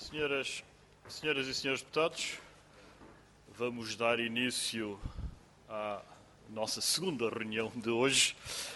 Senhoras e senhores deputados, vamos dar início à nossa segunda reunião de hoje.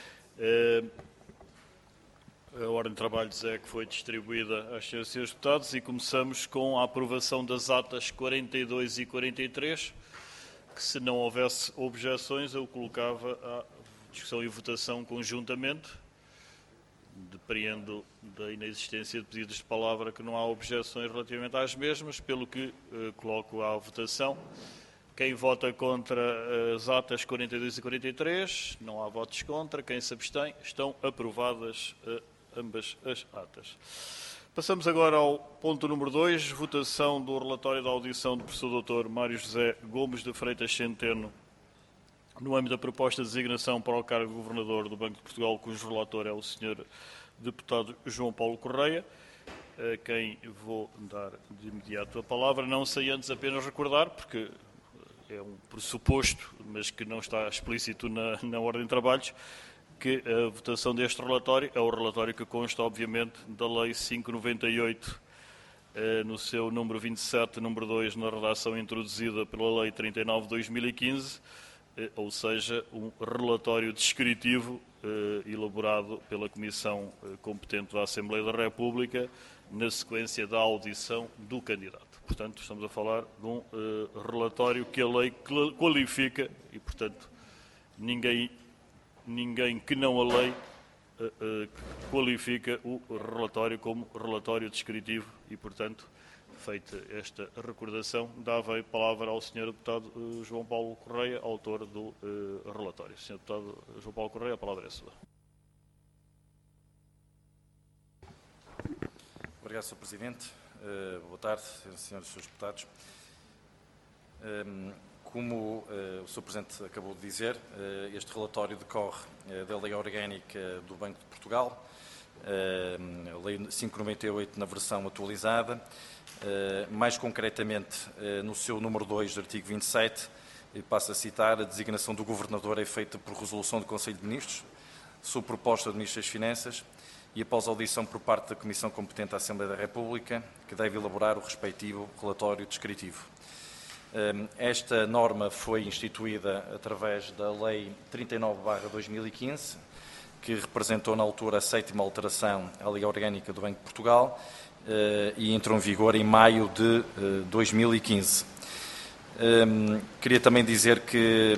A ordem de trabalhos é que foi distribuída às senhoras e senhores deputados e começamos com a aprovação das atas 42 e 43, que se não houvesse objeções eu colocava à discussão e votação conjuntamente. Depreendo da inexistência de pedidos de palavra que não há objeções relativamente às mesmas, pelo que coloco à votação. Quem vota contra as atas 42 e 43, não há votos contra. Quem se abstém, estão aprovadas ambas as atas. Passamos agora ao ponto número 2, votação do relatório da audição do professor Dr. Mário José Gomes de Freitas Centeno, no âmbito da proposta de designação para o cargo de Governador do Banco de Portugal, cujo relator é o Sr. Deputado João Paulo Correia, a quem vou dar de imediato a palavra, não sei antes apenas recordar, porque é um pressuposto, mas que não está explícito na ordem de trabalhos, que a votação deste relatório é o relatório que consta, obviamente, da Lei 598, no seu número 27, número 2, na redação introduzida pela Lei 39 de 2015, ou seja, um relatório descritivo elaborado pela Comissão competente da Assembleia da República na sequência da audição do candidato. Portanto, estamos a falar de um relatório que a lei qualifica e, portanto, ninguém que não a lei qualifica o relatório como relatório descritivo e, portanto, feita esta recordação, dava a palavra ao Sr. Deputado João Paulo Correia, autor do relatório. Sr. Deputado João Paulo Correia, a palavra é sua. Obrigado, Sr. Presidente. Boa tarde, senhoras e senhores deputados. Como o Sr. Presidente acabou de dizer, este relatório decorre da Lei Orgânica do Banco de Portugal, a Lei 598 na versão atualizada, mais concretamente no seu número 2 do artigo 27, passo a citar: a designação do Governador é feita por resolução do Conselho de Ministros, sob proposta do Ministro das Finanças e após audição por parte da Comissão competente da Assembleia da República, que deve elaborar o respectivo relatório descritivo. Esta norma foi instituída através da Lei 39/2015, que representou na altura a 7ª alteração à Lei Orgânica do Banco de Portugal e entrou em vigor em maio de 2015. Queria também dizer que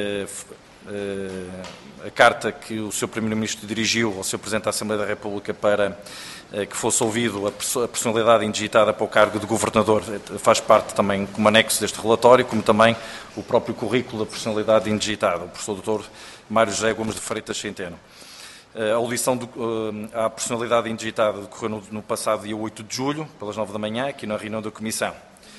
a carta que o Sr. Primeiro-Ministro dirigiu ao Sr. Presidente da Assembleia da República para que fosse ouvido a personalidade indigitada para o cargo de Governador faz parte também como anexo deste relatório, como também o próprio currículo da personalidade indigitada, o professor Dr. Mário José Gomes de Freitas Centeno. A audição à personalidade indigitada decorreu no passado dia 8 de julho, pelas 9 da manhã, aqui na reunião da Comissão.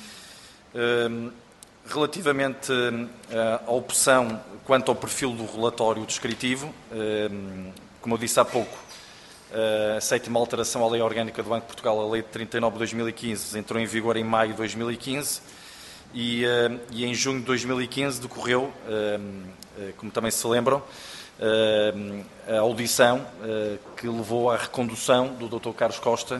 Relativamente à opção quanto ao perfil do relatório descritivo, como eu disse há pouco, a 7ª alteração à Lei Orgânica do Banco de Portugal, a Lei 39 de 2015, entrou em vigor em maio de 2015 e em junho de 2015 decorreu, como também se lembram, a audição que levou à recondução do Dr. Carlos Costa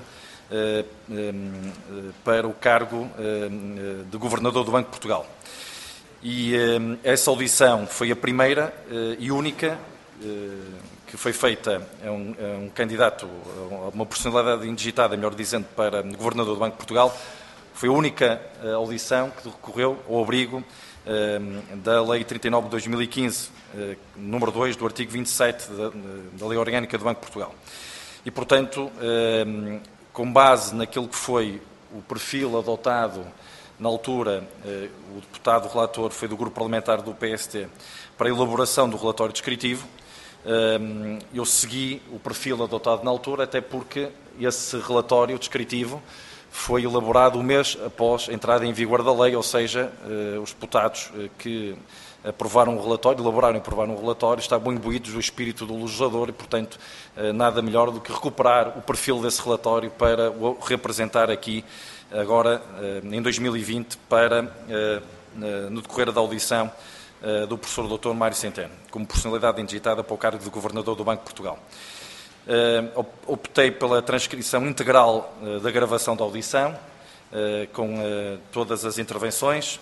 para o cargo de Governador do Banco de Portugal. E essa audição foi a primeira e única que foi feita a um candidato, a uma personalidade indigitada, melhor dizendo, para Governador do Banco de Portugal. Foi a única audição que decorreu ao abrigo da Lei 39 de 2015, número 2 do artigo 27 da Lei Orgânica do Banco de Portugal. E, portanto, com base naquilo que foi o perfil adotado na altura, o deputado relator foi do grupo parlamentar do PST para a elaboração do relatório descritivo. Eu segui o perfil adotado na altura, até porque esse relatório descritivo foi elaborado um mês após a entrada em vigor da lei, ou seja, os deputados que aprovaram o relatório, elaboraram e aprovaram o relatório, estavam imbuídos do espírito do legislador e, portanto, nada melhor do que recuperar o perfil desse relatório para o representar aqui, agora, em 2020, para, no decorrer da audição do professor Dr. Mário Centeno, como personalidade indigitada para o cargo de Governador do Banco de Portugal. Optei pela transcrição integral da gravação da audição, com todas as intervenções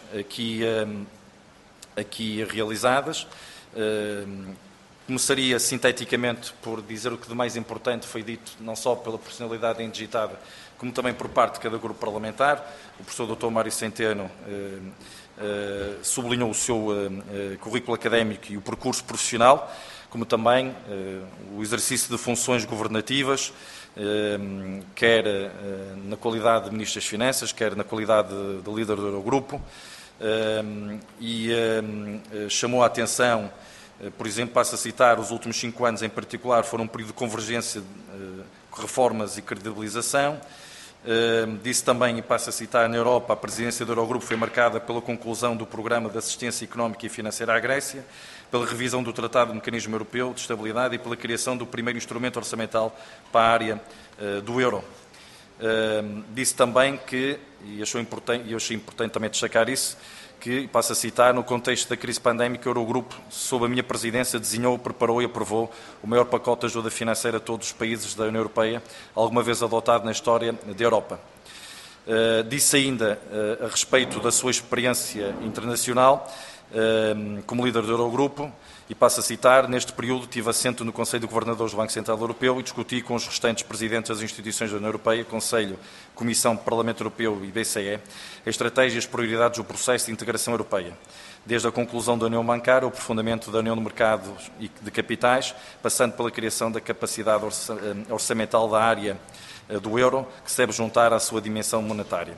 aqui realizadas. Começaria sinteticamente por dizer o que de mais importante foi dito, não só pela personalidade indigitada, como também por parte de cada grupo parlamentar. O professor Dr. Mário Centeno sublinhou o seu currículo académico e o percurso profissional, como também o exercício de funções governativas, quer na qualidade de Ministro das Finanças, quer na qualidade de líder do Eurogrupo, e chamou a atenção, por exemplo, passo a citar, os últimos 5 anos em particular foram um período de convergência, reformas e credibilização. Disse também, e passo a citar, na Europa, a presidência do Eurogrupo foi marcada pela conclusão do Programa de Assistência Económica e Financeira à Grécia, pela revisão do Tratado do Mecanismo Europeu de Estabilidade e pela criação do primeiro instrumento orçamental para a área do euro. Disse também que, e eu achei importante também destacar isso, que, passo a citar, no contexto da crise pandémica, o Eurogrupo, sob a minha presidência, desenhou, preparou e aprovou o maior pacote de ajuda financeira a todos os países da União Europeia, alguma vez adotado na história da Europa. Disse ainda, a respeito da sua experiência internacional, como líder do Eurogrupo, e passo a citar, neste período tive assento no Conselho de Governadores do Banco Central Europeu e discuti com os restantes presidentes das instituições da União Europeia, Conselho, Comissão, Parlamento Europeu e BCE, as estratégias e prioridades do processo de integração europeia, desde a conclusão da União Bancária, o aprofundamento da União de Mercados e de Capitais, passando pela criação da capacidade orçamental da área do euro, que se deve juntar à sua dimensão monetária.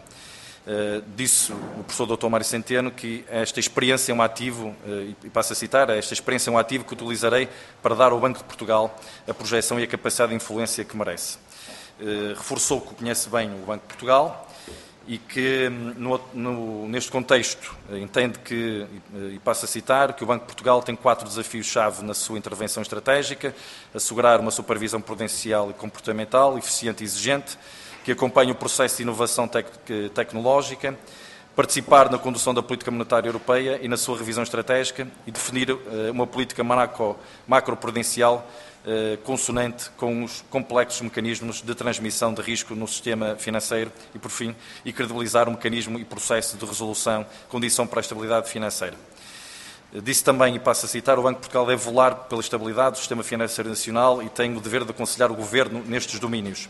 Disse o professor Dr. Mário Centeno que esta experiência é um ativo, e passo a citar, esta experiência é um ativo que utilizarei para dar ao Banco de Portugal a projeção e a capacidade de influência que merece. Reforçou que conhece bem o Banco de Portugal e que, neste contexto, entende que, e passo a citar, que o Banco de Portugal tem 4 desafios-chave na sua intervenção estratégica: assegurar uma supervisão prudencial e comportamental, eficiente e exigente, que acompanhe o processo de inovação tecnológica, participar na condução da política monetária europeia e na sua revisão estratégica e definir uma política macroprudencial consonante com os complexos mecanismos de transmissão de risco no sistema financeiro e, por fim, e credibilizar o mecanismo e processo de resolução, condição para a estabilidade financeira. Disse também, e passo a citar, o Banco de Portugal deve velar pela estabilidade do sistema financeiro nacional e tem o dever de aconselhar o Governo nestes domínios.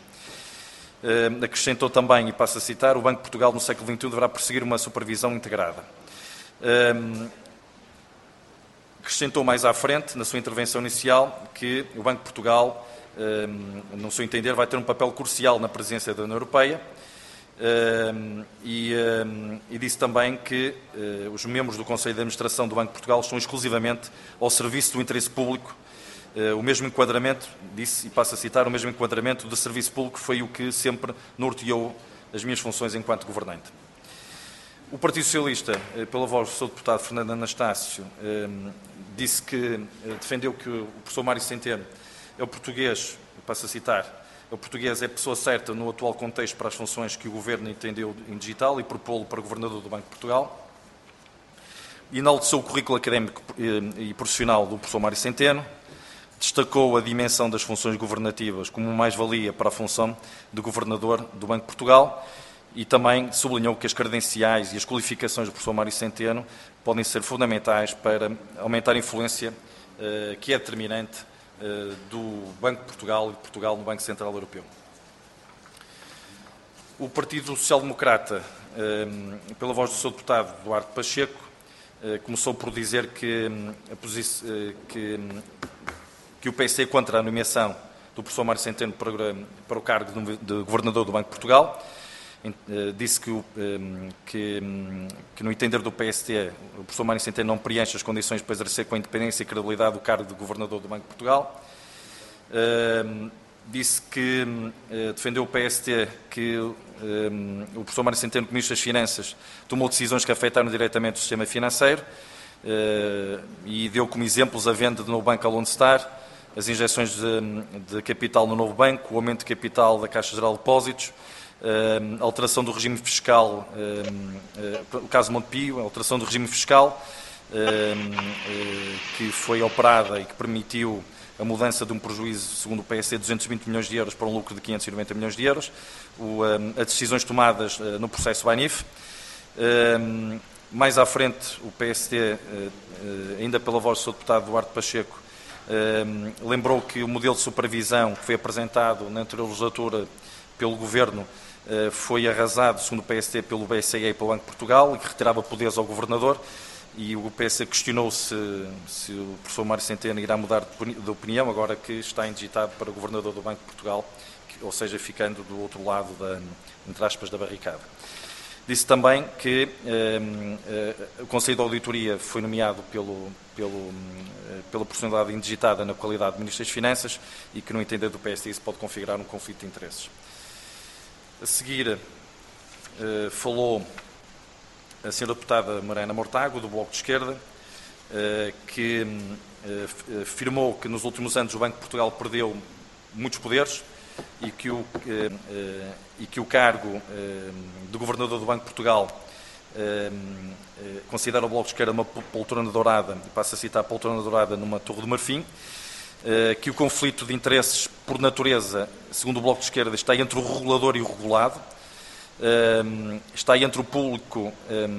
Acrescentou também, e passo a citar, o Banco de Portugal no século XXI deverá perseguir uma supervisão integrada. Acrescentou mais à frente, na sua intervenção inicial, que o Banco de Portugal, no seu entender, vai ter um papel crucial na presidência da União Europeia e disse também que os membros do Conselho de Administração do Banco de Portugal estão exclusivamente ao serviço do interesse público. O mesmo enquadramento, disse, e passo a citar, o mesmo enquadramento de serviço público foi o que sempre norteou as minhas funções enquanto governante. O Partido Socialista, pela voz do Sr. Deputado Fernando Anastácio, disse que defendeu que o professor Mário Centeno é o português, passo a citar, o português é a pessoa certa no atual contexto para as funções que o Governo entendeu em digital e propô-lo para Governador do Banco de Portugal. E enalteceu o currículo académico e profissional do professor Mário Centeno. Destacou a dimensão das funções governativas como mais-valia para a função de Governador do Banco de Portugal e também sublinhou que as credenciais e as qualificações do professor Mário Centeno podem ser fundamentais para aumentar a influência que é determinante do Banco de Portugal e de Portugal no Banco Central Europeu. O Partido Social Democrata, pela voz do Sr. Deputado Duarte Pacheco, começou por dizer que o PS é contra a nomeação do professor Mário Centeno para o cargo de Governador do Banco de Portugal. Disse que no entender do PSD, o professor Mário Centeno não preenche as condições para exercer com independência e credibilidade o cargo de Governador do Banco de Portugal. Disse que defendeu o PSD que o professor Mário Centeno, como Ministro das Finanças, tomou decisões que afetaram diretamente o sistema financeiro e deu como exemplos a venda do novo banco ao Lone Star, as injeções de capital no novo banco, o aumento de capital da Caixa Geral de Depósitos, a alteração do regime fiscal, o caso Montepio, a alteração do regime fiscal que foi operada e que permitiu a mudança de um prejuízo, segundo o PSD, de 220 milhões de euros para um lucro de 590 milhões de euros, as decisões tomadas no processo BANIF. Mais à frente, o PSD, ainda pela voz do Sr. Deputado Duarte Pacheco, lembrou que o modelo de supervisão que foi apresentado na anterior legislatura pelo Governo foi arrasado, segundo o PSD, pelo BCE e pelo Banco de Portugal, e que retirava poderes ao Governador, e o PSD questionou se o professor Mário Centeno irá mudar de opinião, agora que está indigitado para Governador do Banco de Portugal, ou seja, ficando do outro lado, entre aspas, da barricada. Disse também que o Conselho de Auditoria foi nomeado pela personalidade indigitada na qualidade de Ministro das Finanças e que, no entender do PSD, isso pode configurar um conflito de interesses. A seguir, falou a senhora deputada Mariana Mortágua, do Bloco de Esquerda, que afirmou que nos últimos anos o Banco de Portugal perdeu muitos poderes e que o cargo de Governador do Banco de Portugal considera o Bloco de Esquerda uma poltrona dourada, e passo a citar, a poltrona dourada numa torre de marfim, que o conflito de interesses, por natureza, segundo o Bloco de Esquerda, está entre o regulador e o regulado, está entre o público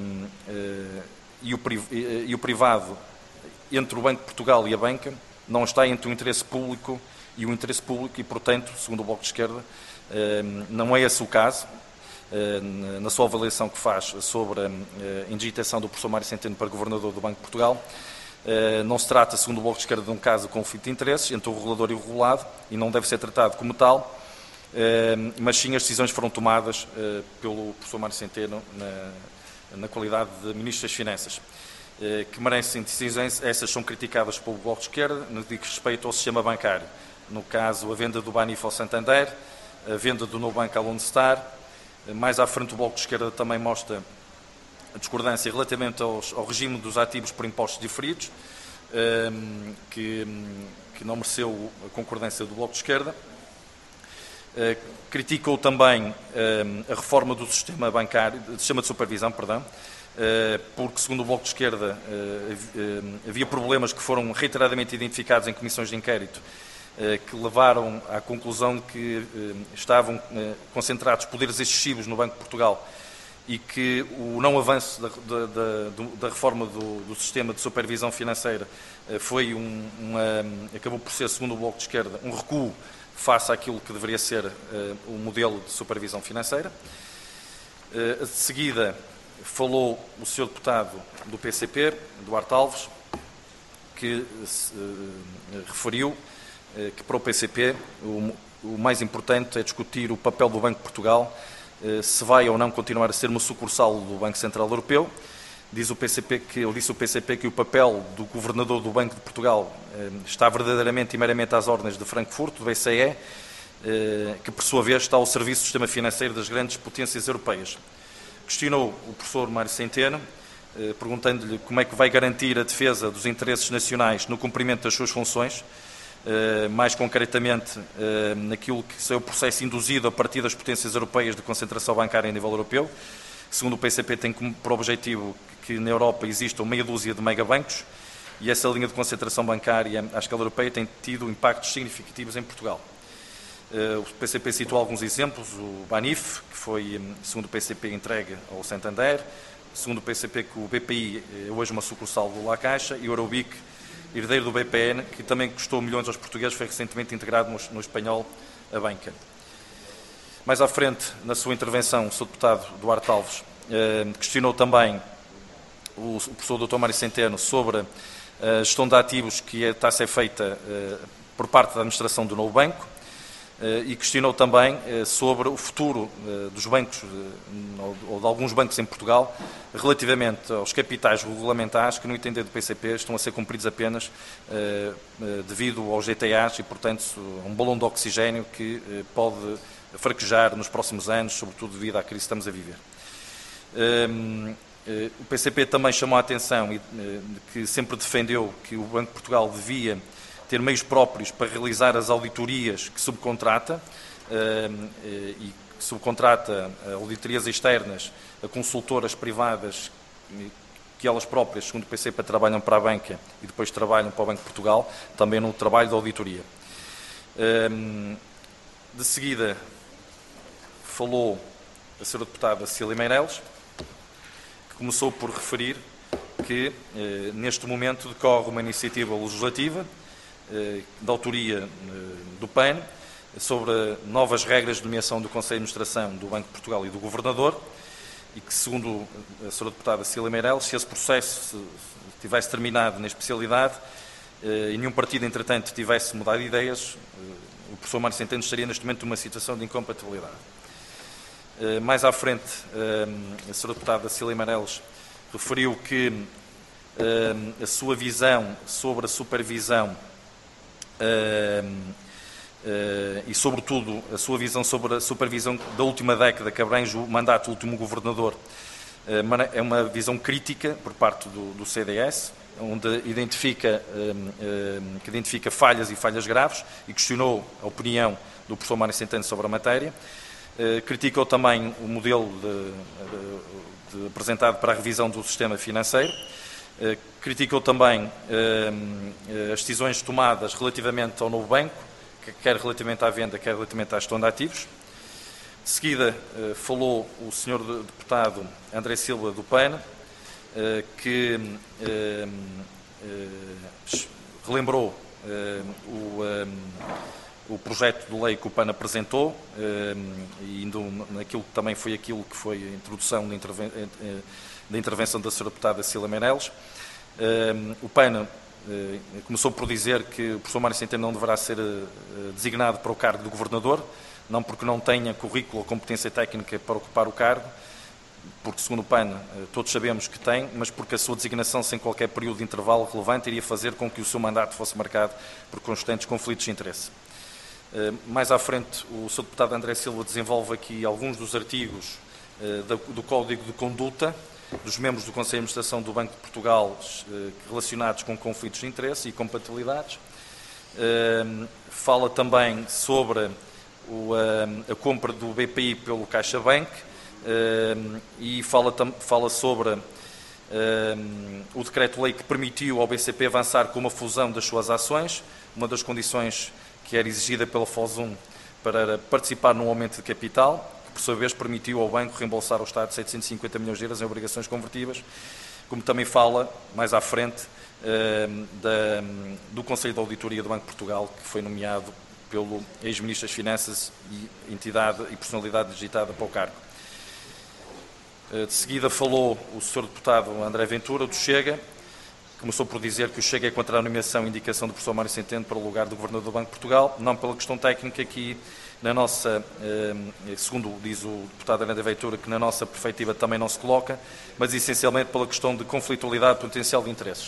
e o privado, entre o Banco de Portugal e a banca, não está entre o interesse público e o interesse público e, portanto, segundo o Bloco de Esquerda, não é esse o caso. Na sua avaliação que faz sobre a indigitação do professor Mário Centeno para Governador do Banco de Portugal, não se trata, segundo o Bloco de Esquerda, de um caso de conflito de interesses entre o regulador e o regulado e não deve ser tratado como tal, mas sim as decisões foram tomadas pelo professor Mário Centeno na qualidade de Ministro das Finanças, que merecem decisões, essas são criticadas pelo Bloco de Esquerda no que diz respeito ao sistema bancário. No caso, a venda do BANIF ao Santander, a venda do Nubank ao Lone Star. Mais à frente, o Bloco de Esquerda também mostra a discordância relativamente ao regime dos ativos por impostos diferidos, que não mereceu a concordância do Bloco de Esquerda. Criticou também a reforma do sistema bancário, do sistema de supervisão, porque, segundo o Bloco de Esquerda, havia problemas que foram reiteradamente identificados em comissões de inquérito, que levaram à conclusão que estavam concentrados poderes excessivos no Banco de Portugal e que o não avanço da reforma do sistema de supervisão financeira acabou por ser, segundo o Bloco de Esquerda, um recuo face àquilo que deveria ser o modelo de supervisão financeira. De seguida, falou o Sr. Deputado do PCP, Duarte Alves, que referiu que para o PCP o mais importante é discutir o papel do Banco de Portugal, se vai ou não continuar a ser uma sucursal do Banco Central Europeu. Ele disse o PCP que o papel do Governador do Banco de Portugal está verdadeiramente e meramente às ordens de Frankfurt, do BCE, que por sua vez está ao serviço do sistema financeiro das grandes potências europeias. Questionou o professor Mário Centeno, perguntando-lhe como é que vai garantir a defesa dos interesses nacionais no cumprimento das suas funções, mais concretamente naquilo que é o processo induzido a partir das potências europeias de concentração bancária a nível europeu. Segundo o PCP, tem por objetivo que na Europa existam meia dúzia de megabancos e essa linha de concentração bancária à escala europeia tem tido impactos significativos em Portugal. O PCP citou alguns exemplos, o BANIF, que foi, segundo o PCP, entregue ao Santander, segundo o PCP, que o BPI é hoje uma sucursal do La Caixa, e o Eurobic, herdeiro do BPN, que também custou milhões aos portugueses, foi recentemente integrado no espanhol a banca. Mais à frente, na sua intervenção, o Sr. Deputado Duarte Alves questionou também o professor Dr. Mário Centeno sobre a gestão de ativos que está a ser feita por parte da administração do novo banco e questionou também sobre o futuro dos bancos ou de alguns bancos em Portugal relativamente aos capitais regulamentares que, no entender do PCP, estão a ser cumpridos apenas devido aos GTAs e, portanto, um balão de oxigénio que pode fraquejar nos próximos anos, sobretudo devido à crise que estamos a viver. O PCP também chamou a atenção de que sempre defendeu que o Banco de Portugal devia ter meios próprios para realizar as auditorias que subcontrata e que subcontrata auditorias externas a consultoras privadas que que elas próprias, segundo o PCP, trabalham para a banca e depois trabalham para o Banco de Portugal, também no trabalho de auditoria. De seguida, falou a senhora deputada Cília Meireles, que começou por referir que, neste momento, decorre uma iniciativa legislativa da autoria do PAN sobre novas regras de nomeação do Conselho de Administração do Banco de Portugal e do Governador, e que, segundo a senhora deputada Cília Meireles, se esse processo tivesse terminado na especialidade e nenhum partido, entretanto, tivesse mudado de ideias, o professor Mário Centeno estaria neste momento numa situação de incompatibilidade. Mais à frente, a senhora deputada Cília Meireles referiu que a sua visão sobre a supervisão e, sobretudo, a sua visão sobre a supervisão da última década, que abrange o mandato do último governador, é uma visão crítica por parte do CDS, onde identifica falhas e falhas graves, e questionou a opinião do professor Mário Centeno sobre a matéria. Criticou também o modelo apresentado para a revisão do sistema financeiro. Criticou também as decisões tomadas relativamente ao novo banco, quer relativamente à venda, quer relativamente à gestão de ativos. De seguida, falou o senhor deputado André Silva do PAN, que relembrou o projeto de lei que o PAN apresentou, e indo naquilo que também foi aquilo que foi a introdução da intervenção da senhora deputada Cília Meireles. O PAN começou por dizer que o professor Mário Centeno não deverá ser designado para o cargo de governador, não porque não tenha currículo ou competência técnica para ocupar o cargo, porque, segundo o PAN, todos sabemos que tem, mas porque a sua designação sem qualquer período de intervalo relevante iria fazer com que o seu mandato fosse marcado por constantes conflitos de interesse. Mais à frente, o Sr. Deputado André Silva desenvolve aqui alguns dos artigos do Código de Conduta dos membros do Conselho de Administração do Banco de Portugal relacionados com conflitos de interesse e compatibilidades. Fala também sobre a compra do BPI pelo CaixaBank e fala sobre o decreto-lei que permitiu ao BCP avançar com uma fusão das suas ações, uma das condições que era exigida pela FOSUM para participar num aumento de capital, que por sua vez permitiu ao banco reembolsar ao Estado 750 milhões de euros em obrigações convertíveis, como também fala, mais à frente, do Conselho de Auditoria do Banco de Portugal, que foi nomeado pelo ex-ministro das Finanças e entidade e personalidade digitada para o cargo. De seguida falou o Sr. Deputado André Ventura, do Chega. Começou por dizer que o Chega é contra a nomeação e indicação do professor Mário Centeno para o lugar do Governador do Banco de Portugal, não pela questão técnica que, segundo diz o deputado André Ventura, que na nossa perspectiva também não se coloca, mas essencialmente pela questão de conflitualidade potencial de interesses.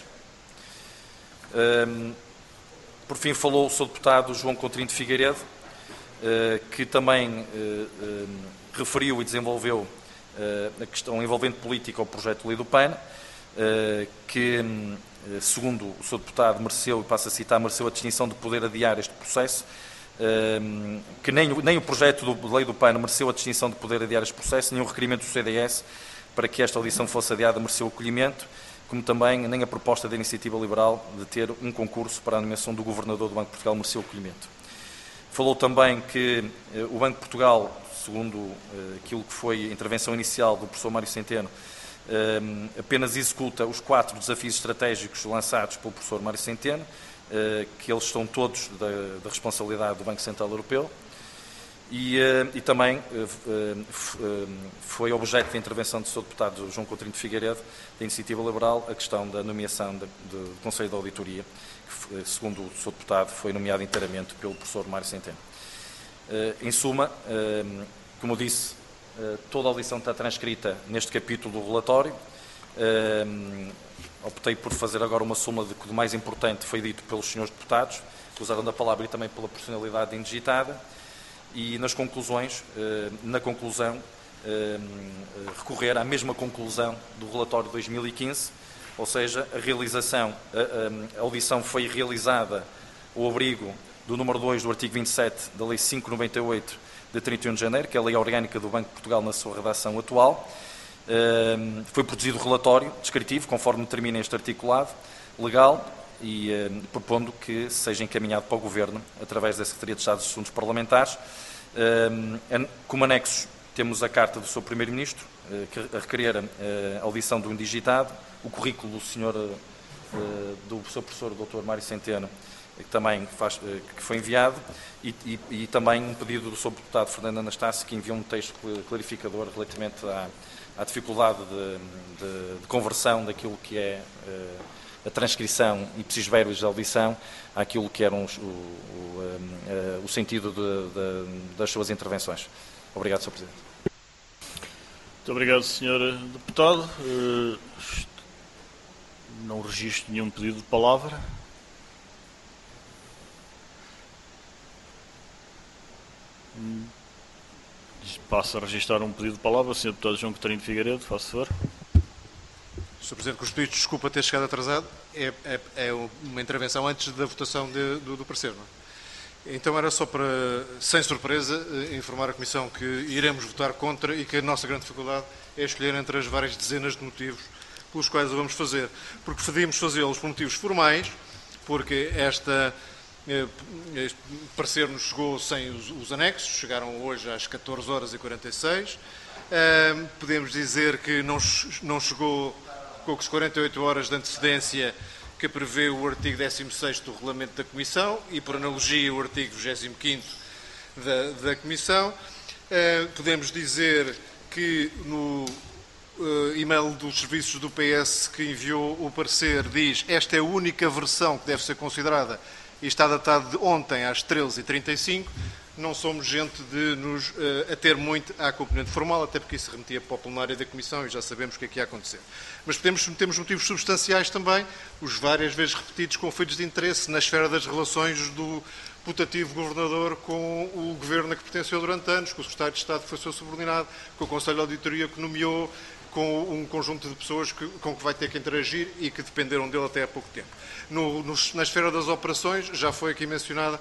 Por fim, falou o Sr. Deputado João Coutinho de Figueiredo, que também referiu e desenvolveu a questão envolvente política ao projeto de lei do PAN, que, segundo o Sr. Deputado, mereceu, e passo a citar, mereceu a distinção de poder adiar este processo, que nem o projeto de lei do PAN mereceu a distinção de poder adiar este processo, nem o requerimento do CDS para que esta audição fosse adiada mereceu acolhimento, como também nem a proposta da Iniciativa Liberal de ter um concurso para a nomeação do Governador do Banco de Portugal mereceu acolhimento. Falou também que o Banco de Portugal, segundo aquilo que foi a intervenção inicial do professor Mário Centeno, apenas executa os 4 desafios estratégicos lançados pelo professor Mário Centeno, que eles estão todos da responsabilidade do Banco Central Europeu, e também foi objeto de intervenção do Sr. Deputado João Coutinho de Figueiredo, da Iniciativa Liberal, a questão da nomeação do Conselho de Auditoria, que, segundo o Sr. Deputado, foi nomeado inteiramente pelo professor Mário Centeno. Em suma, como eu disse, toda a audição está transcrita neste capítulo do relatório. Optei por fazer agora uma soma de que o mais importante foi dito pelos senhores deputados, que usaram da palavra, e também pela personalidade indigitada. E nas conclusões, na conclusão, recorrer à mesma conclusão do relatório de 2015, ou seja, a audição foi realizada ao abrigo do número 2 do artigo 27 da Lei 598 de 31 de janeiro, que é a Lei Orgânica do Banco de Portugal na sua redação atual, Foi produzido o relatório descritivo, conforme determina este articulado legal, e propondo que seja encaminhado para o Governo, através da Secretaria de Estado dos Assuntos Parlamentares. Como anexos, temos a carta do Sr. Primeiro-Ministro, a requerer a audição do indigitado, o currículo do Sr. do Sr. Professor Dr. Mário Centeno, que também que foi enviado, e também um pedido do Sr. Deputado Fernando Anastácio, que enviou um texto clarificador relativamente à dificuldade de conversão daquilo que é a transcrição e precisos verbos de audição àquilo que era o sentido das suas intervenções. Obrigado, Sr. Presidente. Muito obrigado, Sr. Deputado. Não registro nenhum pedido de palavra. Passo a registrar um pedido de palavra. Sr. Deputado João Coutinho de Figueiredo, faça favor. Sr. Presidente, com os pedidos de desculpa ter chegado atrasado, é uma intervenção antes da votação do parecer, não é? Então era só para, sem surpresa, informar a Comissão que iremos votar contra e que a nossa grande dificuldade é escolher entre as várias dezenas de motivos pelos quais o vamos fazer. Porque preferimos fazê-los por motivos formais, porque este parecer nos chegou sem os anexos, chegaram hoje às 14h46. Podemos dizer que não chegou com as 48 horas de antecedência que prevê o artigo 16º do Regulamento da Comissão e, por analogia, o artigo 25º da Comissão. Podemos dizer que no e-mail dos serviços do PS que enviou o parecer diz: esta é a única versão que deve ser considerada e está datado de ontem às 13h35. Não somos gente de nos ater muito à componente formal, até porque isso remetia para o plenário da Comissão e já sabemos o que é que ia acontecer. Mas temos motivos substanciais também, os várias vezes repetidos conflitos de interesse na esfera das relações do putativo governador com o governo a que pertenceu durante anos, com o secretário de Estado que foi seu subordinado, com o Conselho de Auditoria que nomeou, com um conjunto de pessoas com que vai ter que interagir e que dependeram dele até há pouco tempo. Na esfera das operações, já foi aqui mencionada,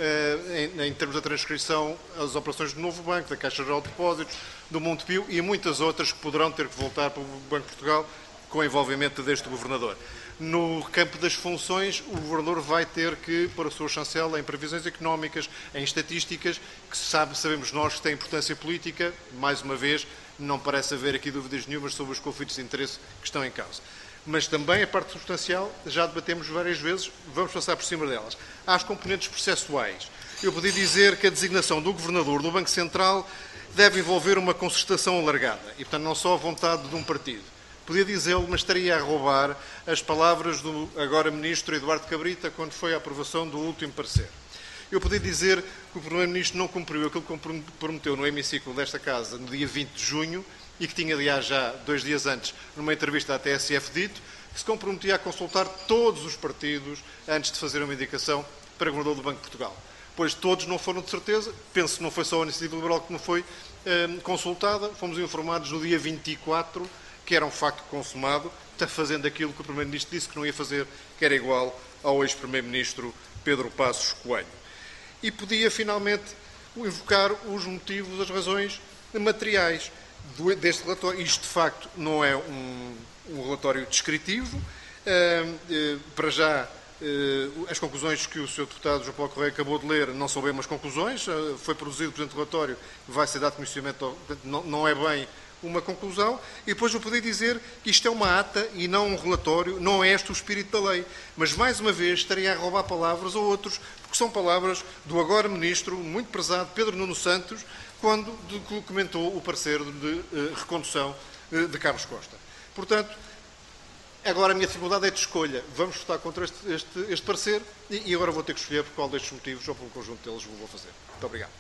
em termos da transcrição, as operações do Novo Banco, da Caixa Geral de Depósitos, do Montepio e muitas outras que poderão ter que voltar para o Banco de Portugal com o envolvimento deste governador. No campo das funções, o governador vai ter que, para a sua chancela, em previsões económicas, em estatísticas, que sabemos nós que têm importância política, mais uma vez, não parece haver aqui dúvidas nenhumas sobre os conflitos de interesse que estão em causa. Mas também a parte substancial, já debatemos várias vezes, vamos passar por cima delas. Há as componentes processuais. Eu podia dizer que a designação do governador do Banco Central deve envolver uma concertação alargada e, portanto, não só a vontade de um partido. Podia dizê-lo, mas estaria a roubar as palavras do agora Ministro Eduardo Cabrita quando foi a aprovação do último parecer. Eu podia dizer que o Primeiro-Ministro não cumpriu aquilo que prometeu no hemiciclo desta Casa no dia 20 de junho e que tinha, aliás, já 2 dias antes, numa entrevista à TSF, dito que se comprometia a consultar todos os partidos antes de fazer uma indicação para governador do Banco de Portugal. Pois todos não foram de certeza, penso que não foi só a Iniciativa Liberal que não foi consultada, fomos informados no dia 24 que era um facto consumado, está fazendo aquilo que o Primeiro-Ministro disse que não ia fazer, que era igual ao ex-Primeiro-Ministro Pedro Passos Coelho. E podia, finalmente, invocar os motivos, as razões materiais deste relatório. Isto, de facto, não é um relatório descritivo. Para já, as conclusões que o Sr. Deputado João Paulo Correia acabou de ler não são bem umas conclusões. Foi produzido o presente relatório, vai ser dado conhecimento, não é bem uma conclusão, e depois eu poderia dizer que isto é uma ata e não um relatório, não é este o espírito da lei. Mas, mais uma vez, estaria a roubar palavras a outros, porque são palavras do agora Ministro, muito prezado, Pedro Nuno Santos, quando comentou o parecer de recondução de Carlos Costa. Portanto, agora a minha dificuldade é de escolha. Vamos votar contra este parecer e agora vou ter que escolher por qual destes motivos ou por um conjunto deles vou fazer. Muito obrigado.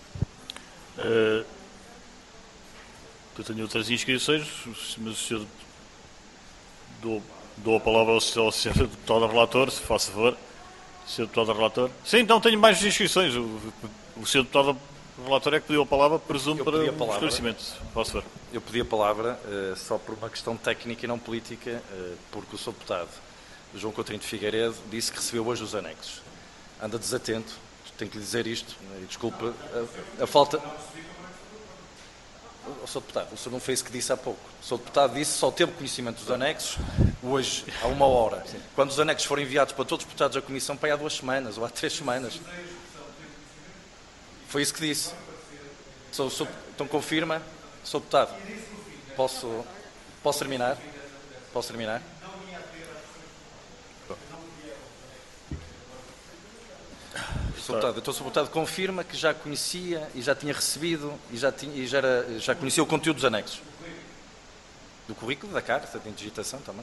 Eu tenho outras inscrições, mas o senhor dou a palavra ao senhor deputado relator, se faz favor. Senhor deputado relator. Sim, então tenho mais inscrições. O senhor deputado relator é que pediu a palavra, presumo, para o esclarecimento. Faz favor. Eu pedi a palavra só por uma questão técnica e não política, porque o senhor deputado João Coutinho de Figueiredo disse que recebeu hoje os anexos. Anda desatento, tenho que lhe dizer isto, e desculpe a falta... Sr. Deputado, o senhor não fez o que disse há pouco. O Sr. Deputado disse que só teve conhecimento dos anexos hoje, há 1 hora. Sim. Quando os anexos forem enviados para todos os deputados da Comissão, para aí há 2 semanas ou há 3 semanas. Foi isso que disse. Então confirma, Sr. Deputado. Posso terminar? Posso terminar? Sr. Deputado, então o Sr. Deputado confirma que já conhecia e já tinha recebido e já conhecia o conteúdo dos anexos. Do currículo, da carta de digitação também.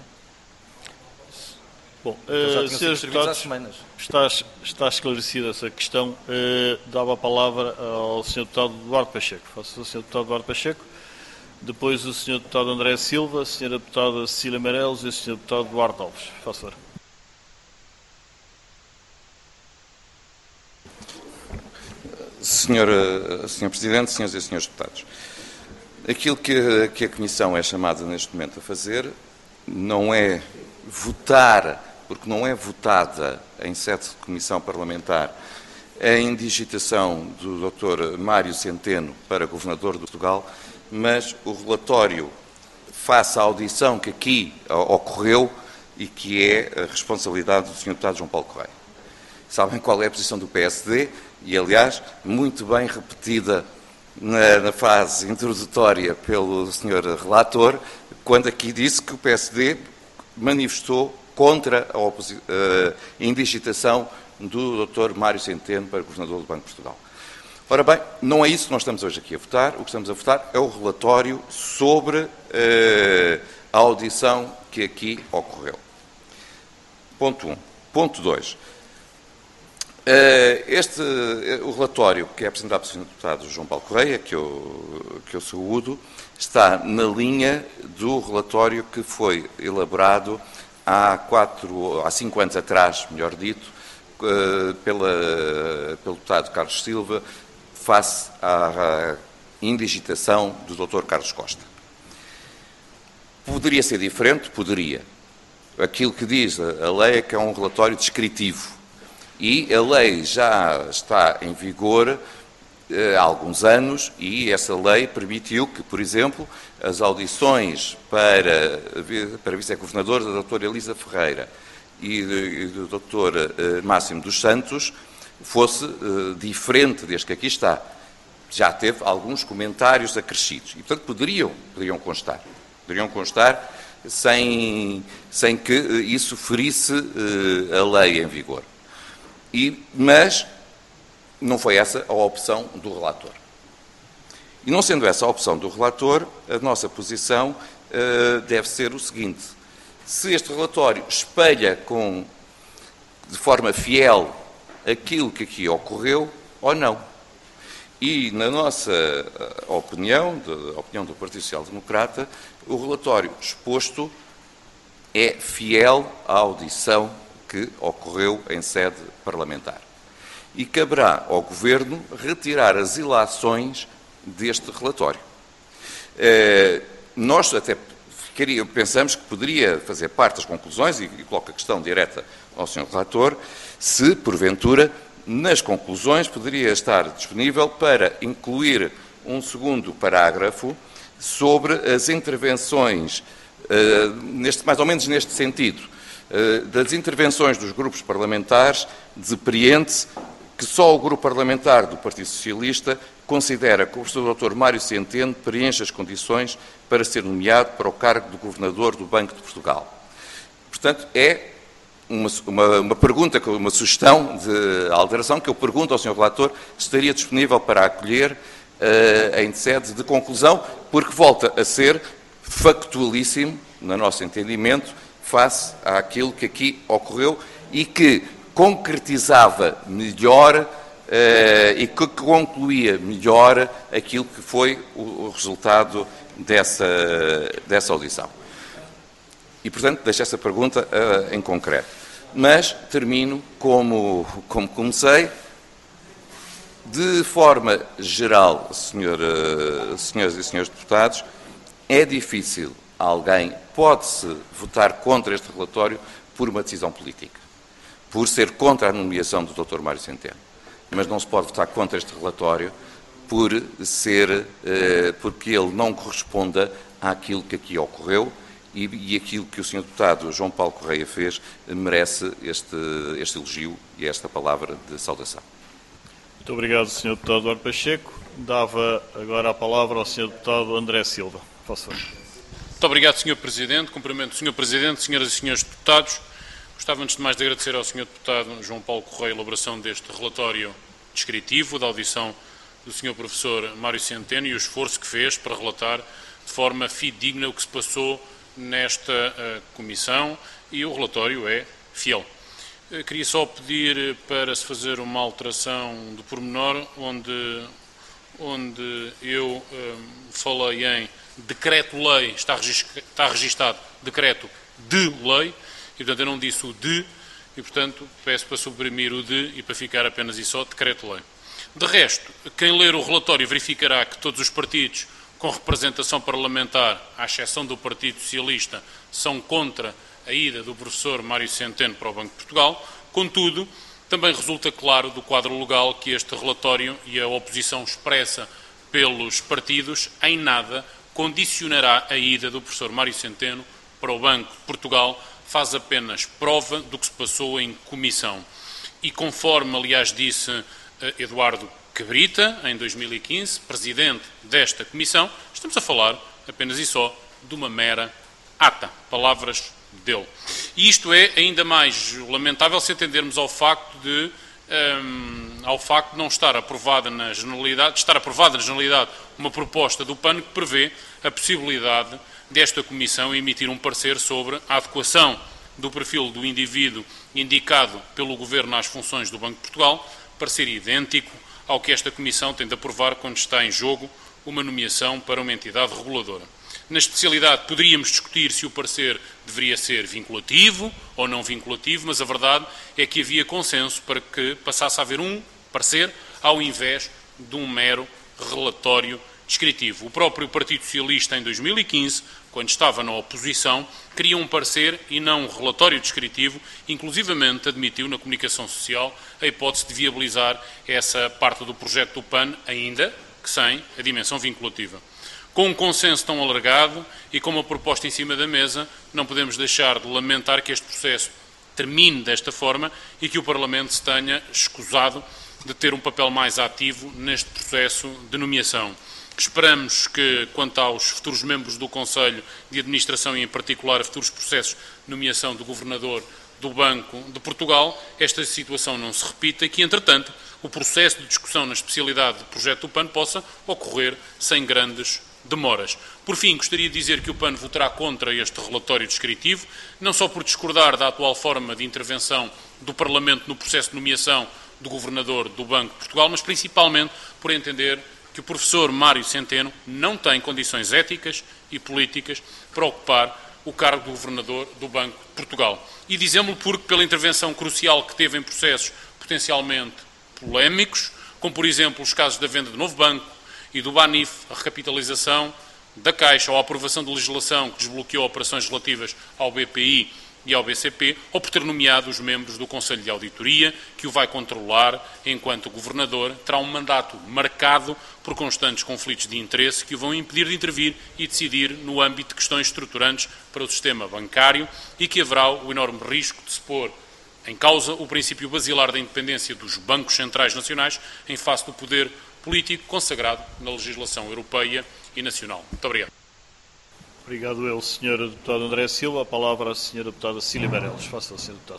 Bom, Então já tinham sido senhores distribuídos há deputados, semanas. está esclarecida essa questão. Dava a palavra ao Sr. Deputado Eduardo Pacheco. Faço o Sr. Deputado Eduardo Pacheco. Depois o Sr. Deputado André Silva, a Sra. Deputada Cecília Meireles e o Sr. Deputado Duarte Alves. Faço favor. Senhor Presidente, senhoras e senhores deputados, aquilo que a Comissão é chamada neste momento a fazer não é votar, porque não é votada em sede de Comissão Parlamentar a indigitação do Dr. Mário Centeno para Governador de Portugal, mas o relatório face à audição que aqui ocorreu e que é a responsabilidade do Sr. Deputado João Paulo Correia. Sabem qual é a posição do PSD e, aliás, muito bem repetida na fase introdutória pelo Sr. Relator, quando aqui disse que o PSD manifestou contra a indigitação do Dr. Mário Centeno para Governador do Banco de Portugal. Ora bem, não é isso que nós estamos hoje aqui a votar. O que estamos a votar é o relatório sobre a audição que aqui ocorreu. Ponto 1. Ponto 2. O relatório que é apresentado pelo Sr. Deputado João Paulo Correia, que eu saúdo, está na linha do relatório que foi elaborado há 5 anos atrás, melhor dito, pelo deputado Carlos Silva, face à indigitação do Dr. Carlos Costa. Poderia ser diferente? Poderia. Aquilo que diz a lei é que é um relatório descritivo. E a lei já está em vigor há alguns anos e essa lei permitiu que, por exemplo, as audições para vice-governador da doutora Elisa Ferreira e do Dr. Máximo dos Santos fosse diferente deste que aqui está. Já teve alguns comentários acrescidos e, portanto, poderiam constar. Poderiam constar sem que isso ferisse a lei em vigor. Mas não foi essa a opção do relator. E não sendo essa a opção do relator, a nossa posição deve ser o seguinte: se este relatório espelha de forma fiel aquilo que aqui ocorreu ou não. E, na nossa opinião, a opinião do Partido Social Democrata, o relatório exposto é fiel à audição que ocorreu em sede parlamentar. E caberá ao Governo retirar as ilações deste relatório. Nós até pensamos que poderia fazer parte das conclusões, e coloco a questão direta ao Sr. Relator, se, porventura, nas conclusões poderia estar disponível para incluir um segundo parágrafo sobre as intervenções, mais ou menos neste sentido, das intervenções dos grupos parlamentares, depreende-se que só o grupo parlamentar do Partido Socialista considera que o professor Dr. Mário Centeno preenche as condições para ser nomeado para o cargo de Governador do Banco de Portugal. Portanto, é uma pergunta, uma sugestão de alteração que eu pergunto ao Sr. Relator se estaria disponível para acolher em sede de conclusão, porque volta a ser factualíssimo, no nosso entendimento, face àquilo que aqui ocorreu e que concretizava melhor e que concluía melhor aquilo que foi o resultado dessa audição. E, portanto, deixo essa pergunta em concreto. Mas termino como comecei. De forma geral, senhoras e senhores deputados, é difícil pode-se votar contra este relatório por uma decisão política, por ser contra a nomeação do Dr. Mário Centeno. Mas não se pode votar contra este relatório porque ele não corresponda àquilo que aqui ocorreu e aquilo que o Sr. Deputado João Paulo Correia fez merece este elogio e esta palavra de saudação. Muito obrigado, Sr. Deputado Eduardo Pacheco. Dava agora a palavra ao Sr. Deputado André Silva. Faça favor. Muito obrigado, Sr. Presidente. Cumprimento o Sr. Presidente, Senhoras e Senhores Deputados. Gostava, antes de mais, de agradecer ao Sr. Deputado João Paulo Correia a elaboração deste relatório descritivo da audição do Sr. Professor Mário Centeno e o esforço que fez para relatar de forma fidedigna o que se passou nesta comissão, e o relatório é fiel. Queria só pedir para se fazer uma alteração de pormenor, onde eu falei em decreto-lei, está registado decreto de lei, e portanto eu não disse o de, e portanto peço para suprimir o de e para ficar apenas e só decreto-lei. De resto, quem ler o relatório verificará que todos os partidos com representação parlamentar, à exceção do Partido Socialista, são contra a ida do professor Mário Centeno para o Banco de Portugal. Contudo, também resulta claro do quadro legal que este relatório e a oposição expressa pelos partidos em nada condicionará a ida do professor Mário Centeno para o Banco de Portugal, faz apenas prova do que se passou em comissão. E conforme, aliás, disse Eduardo Cabrita, em 2015, presidente desta comissão, estamos a falar apenas e só de uma mera ata, palavras dele. E isto é ainda mais lamentável se atendermos ao facto de não estar aprovada na generalidade, uma proposta do PAN que prevê a possibilidade desta comissão emitir um parecer sobre a adequação do perfil do indivíduo indicado pelo Governo às funções do Banco de Portugal, parecer idêntico ao que esta comissão tem de aprovar quando está em jogo uma nomeação para uma entidade reguladora. Na especialidade, poderíamos discutir se o parecer deveria ser vinculativo ou não vinculativo, mas a verdade é que havia consenso para que passasse a haver um parecer ao invés de um mero relatório descritivo. O próprio Partido Socialista, em 2015, quando estava na oposição, queria um parecer e não um relatório descritivo, inclusivamente admitiu na comunicação social a hipótese de viabilizar essa parte do projeto do PAN, ainda que sem a dimensão vinculativa. Com um consenso tão alargado e com uma proposta em cima da mesa, não podemos deixar de lamentar que este processo termine desta forma e que o Parlamento se tenha escusado de ter um papel mais ativo neste processo de nomeação. Esperamos que, quanto aos futuros membros do Conselho de Administração e, em particular, a futuros processos de nomeação do Governador do Banco de Portugal, esta situação não se repita e que, entretanto, o processo de discussão na especialidade do projeto do PAN possa ocorrer sem grandes demoras. Por fim, gostaria de dizer que o PAN votará contra este relatório descritivo, não só por discordar da atual forma de intervenção do Parlamento no processo de nomeação do Governador do Banco de Portugal, mas principalmente por entender que o professor Mário Centeno não tem condições éticas e políticas para ocupar o cargo de Governador do Banco de Portugal. E dizemos-lo porque, pela intervenção crucial que teve em processos potencialmente polémicos, como, por exemplo, os casos da venda do Novo Banco e do Banif, a recapitalização da Caixa ou a aprovação de legislação que desbloqueou operações relativas ao BPI e ao BCP, ou por ter nomeado os membros do Conselho de Auditoria, que o vai controlar enquanto Governador, terá um mandato marcado por constantes conflitos de interesse que o vão impedir de intervir e decidir no âmbito de questões estruturantes para o sistema bancário e que haverá o enorme risco de se pôr em causa o princípio basilar da independência dos bancos centrais nacionais em face do poder político consagrado na legislação europeia e nacional. Muito obrigado. Obrigado eu, Sr. Deputado André Silva. A palavra à Sra. Deputada Cília Meirelles. Faça, Sr. Deputado.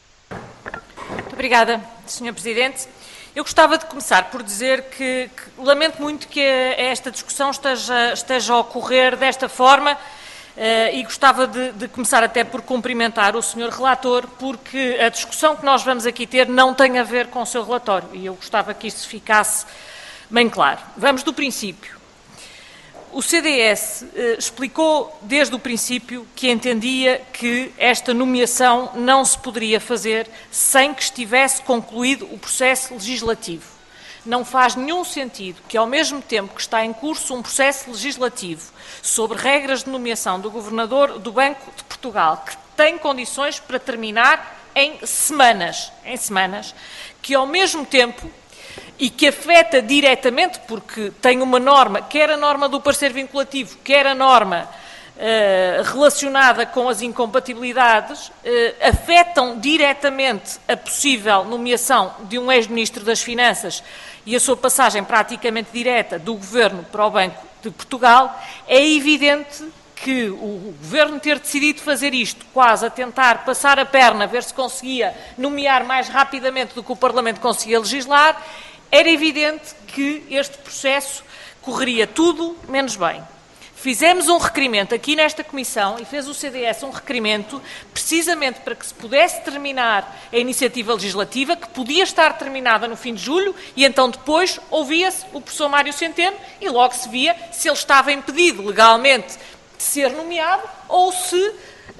Muito obrigada, Sr. Presidente. Eu gostava de começar por dizer que lamento muito que esta discussão esteja a ocorrer desta forma e gostava de começar até por cumprimentar o Sr. Relator, porque a discussão que nós vamos aqui ter não tem a ver com o seu relatório e eu gostava que isso ficasse bem claro. Vamos do princípio. O CDS explicou desde o princípio que entendia que esta nomeação não se poderia fazer sem que estivesse concluído o processo legislativo. Não faz nenhum sentido que, ao mesmo tempo que está em curso um processo legislativo sobre regras de nomeação do Governador do Banco de Portugal, que tem condições para terminar em semanas, que ao mesmo tempo e que afeta diretamente, porque tem uma norma, quer a norma do parecer vinculativo, quer a norma relacionada com as incompatibilidades, afetam diretamente a possível nomeação de um ex-ministro das Finanças e a sua passagem praticamente direta do Governo para o Banco de Portugal, é evidente que o Governo ter decidido fazer isto, quase a tentar passar a perna, ver se conseguia nomear mais rapidamente do que o Parlamento conseguia legislar, era evidente que este processo correria tudo menos bem. Fizemos um requerimento aqui nesta Comissão e fez o CDS um requerimento precisamente para que se pudesse terminar a iniciativa legislativa, que podia estar terminada no fim de julho, e então depois ouvia-se o professor Mário Centeno e logo se via se ele estava impedido legalmente de ser nomeado ou se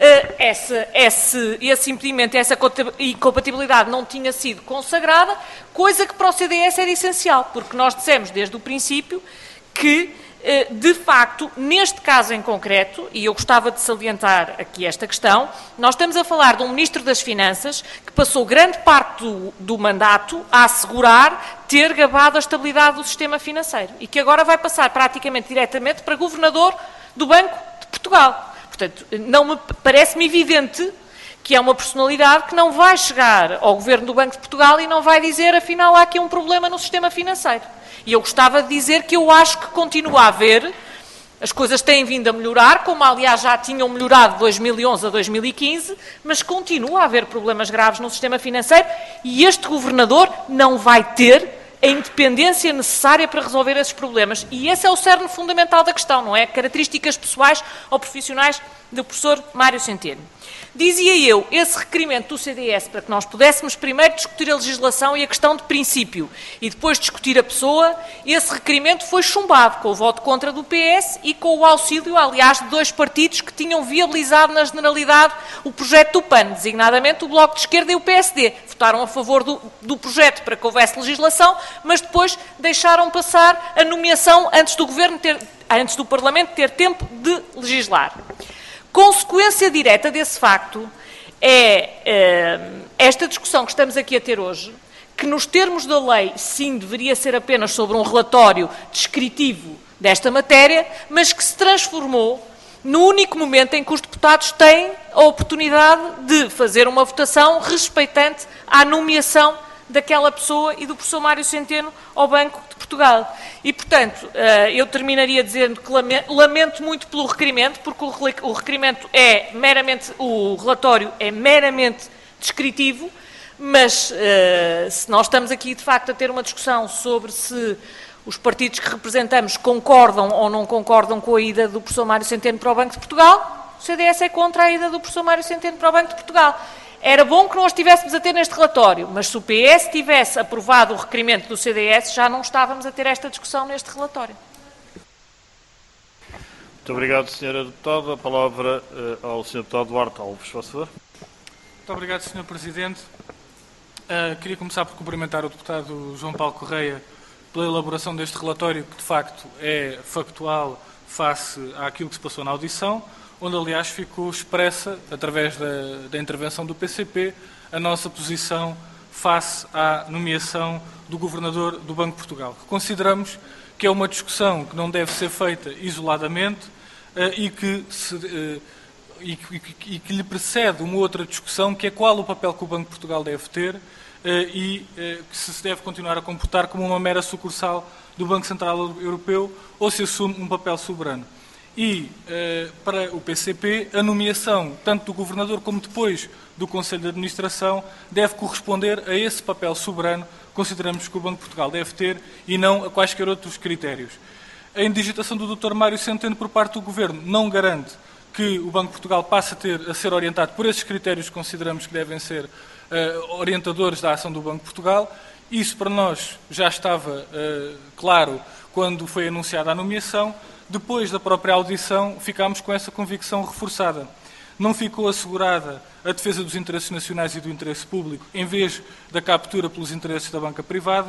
esse impedimento, essa incompatibilidade não tinha sido consagrada, coisa que para o CDS era essencial, porque nós dissemos desde o princípio que, de facto, neste caso em concreto, e eu gostava de salientar aqui esta questão, nós estamos a falar de um Ministro das Finanças que passou grande parte do mandato a assegurar ter gabado a estabilidade do sistema financeiro e que agora vai passar praticamente diretamente para Governador do Banco de Portugal. Portanto, parece-me evidente que é uma personalidade que não vai chegar ao Governo do Banco de Portugal e não vai dizer, afinal, há aqui um problema no sistema financeiro. E eu gostava de dizer que eu acho que continua a haver, as coisas têm vindo a melhorar, como aliás já tinham melhorado de 2011 a 2015, mas continua a haver problemas graves no sistema financeiro e este Governador não vai ter a independência necessária para resolver esses problemas. E esse é o cerne fundamental da questão, não é? Características pessoais ou profissionais do professor Mário Centeno. Dizia eu, esse requerimento do CDS para que nós pudéssemos primeiro discutir a legislação e a questão de princípio e depois discutir a pessoa, esse requerimento foi chumbado com o voto contra do PS e com o auxílio, aliás, de dois partidos que tinham viabilizado na generalidade o projeto do PAN, designadamente o Bloco de Esquerda e o PSD. Votaram a favor do projeto para que houvesse legislação, mas depois deixaram passar a nomeação antes do Parlamento ter tempo de legislar. Consequência direta desse facto é esta discussão que estamos aqui a ter hoje, que nos termos da lei, sim, deveria ser apenas sobre um relatório descritivo desta matéria, mas que se transformou no único momento em que os deputados têm a oportunidade de fazer uma votação respeitante à nomeação daquela pessoa e do professor Mário Centeno ao Banco de Portugal. E, portanto, eu terminaria dizendo que lamento muito pelo requerimento, porque o requerimento o relatório é meramente descritivo, mas se nós estamos aqui, de facto, a ter uma discussão sobre se os partidos que representamos concordam ou não concordam com a ida do professor Mário Centeno para o Banco de Portugal, o CDS é contra a ida do professor Mário Centeno para o Banco de Portugal. Era bom que nós estivéssemos a ter neste relatório, mas se o PS tivesse aprovado o requerimento do CDS, já não estávamos a ter esta discussão neste relatório. Muito obrigado, Sra. Deputada. A palavra ao Sr. Deputado Duarte Alves, por favor. Muito obrigado, Sr. Presidente. Queria começar por cumprimentar o deputado João Paulo Correia pela elaboração deste relatório, que de facto é factual face àquilo que se passou na audição, onde, aliás, ficou expressa, através da intervenção do PCP, a nossa posição face à nomeação do Governador do Banco de Portugal. Consideramos que é uma discussão que não deve ser feita isoladamente e que lhe precede uma outra discussão, que é qual o papel que o Banco de Portugal deve ter e que se deve continuar a comportar como uma mera sucursal do Banco Central Europeu ou se assume um papel soberano. E, para o PCP, a nomeação, tanto do Governador como depois do Conselho de Administração, deve corresponder a esse papel soberano que consideramos que o Banco de Portugal deve ter e não a quaisquer outros critérios. A indigitação do Dr. Mário Centeno por parte do Governo não garante que o Banco de Portugal passe a ser orientado por esses critérios que consideramos que devem ser orientadores da ação do Banco de Portugal. Isso para nós já estava claro quando foi anunciada a nomeação. Depois da própria audição, ficámos com essa convicção reforçada. Não ficou assegurada a defesa dos interesses nacionais e do interesse público, em vez da captura pelos interesses da banca privada.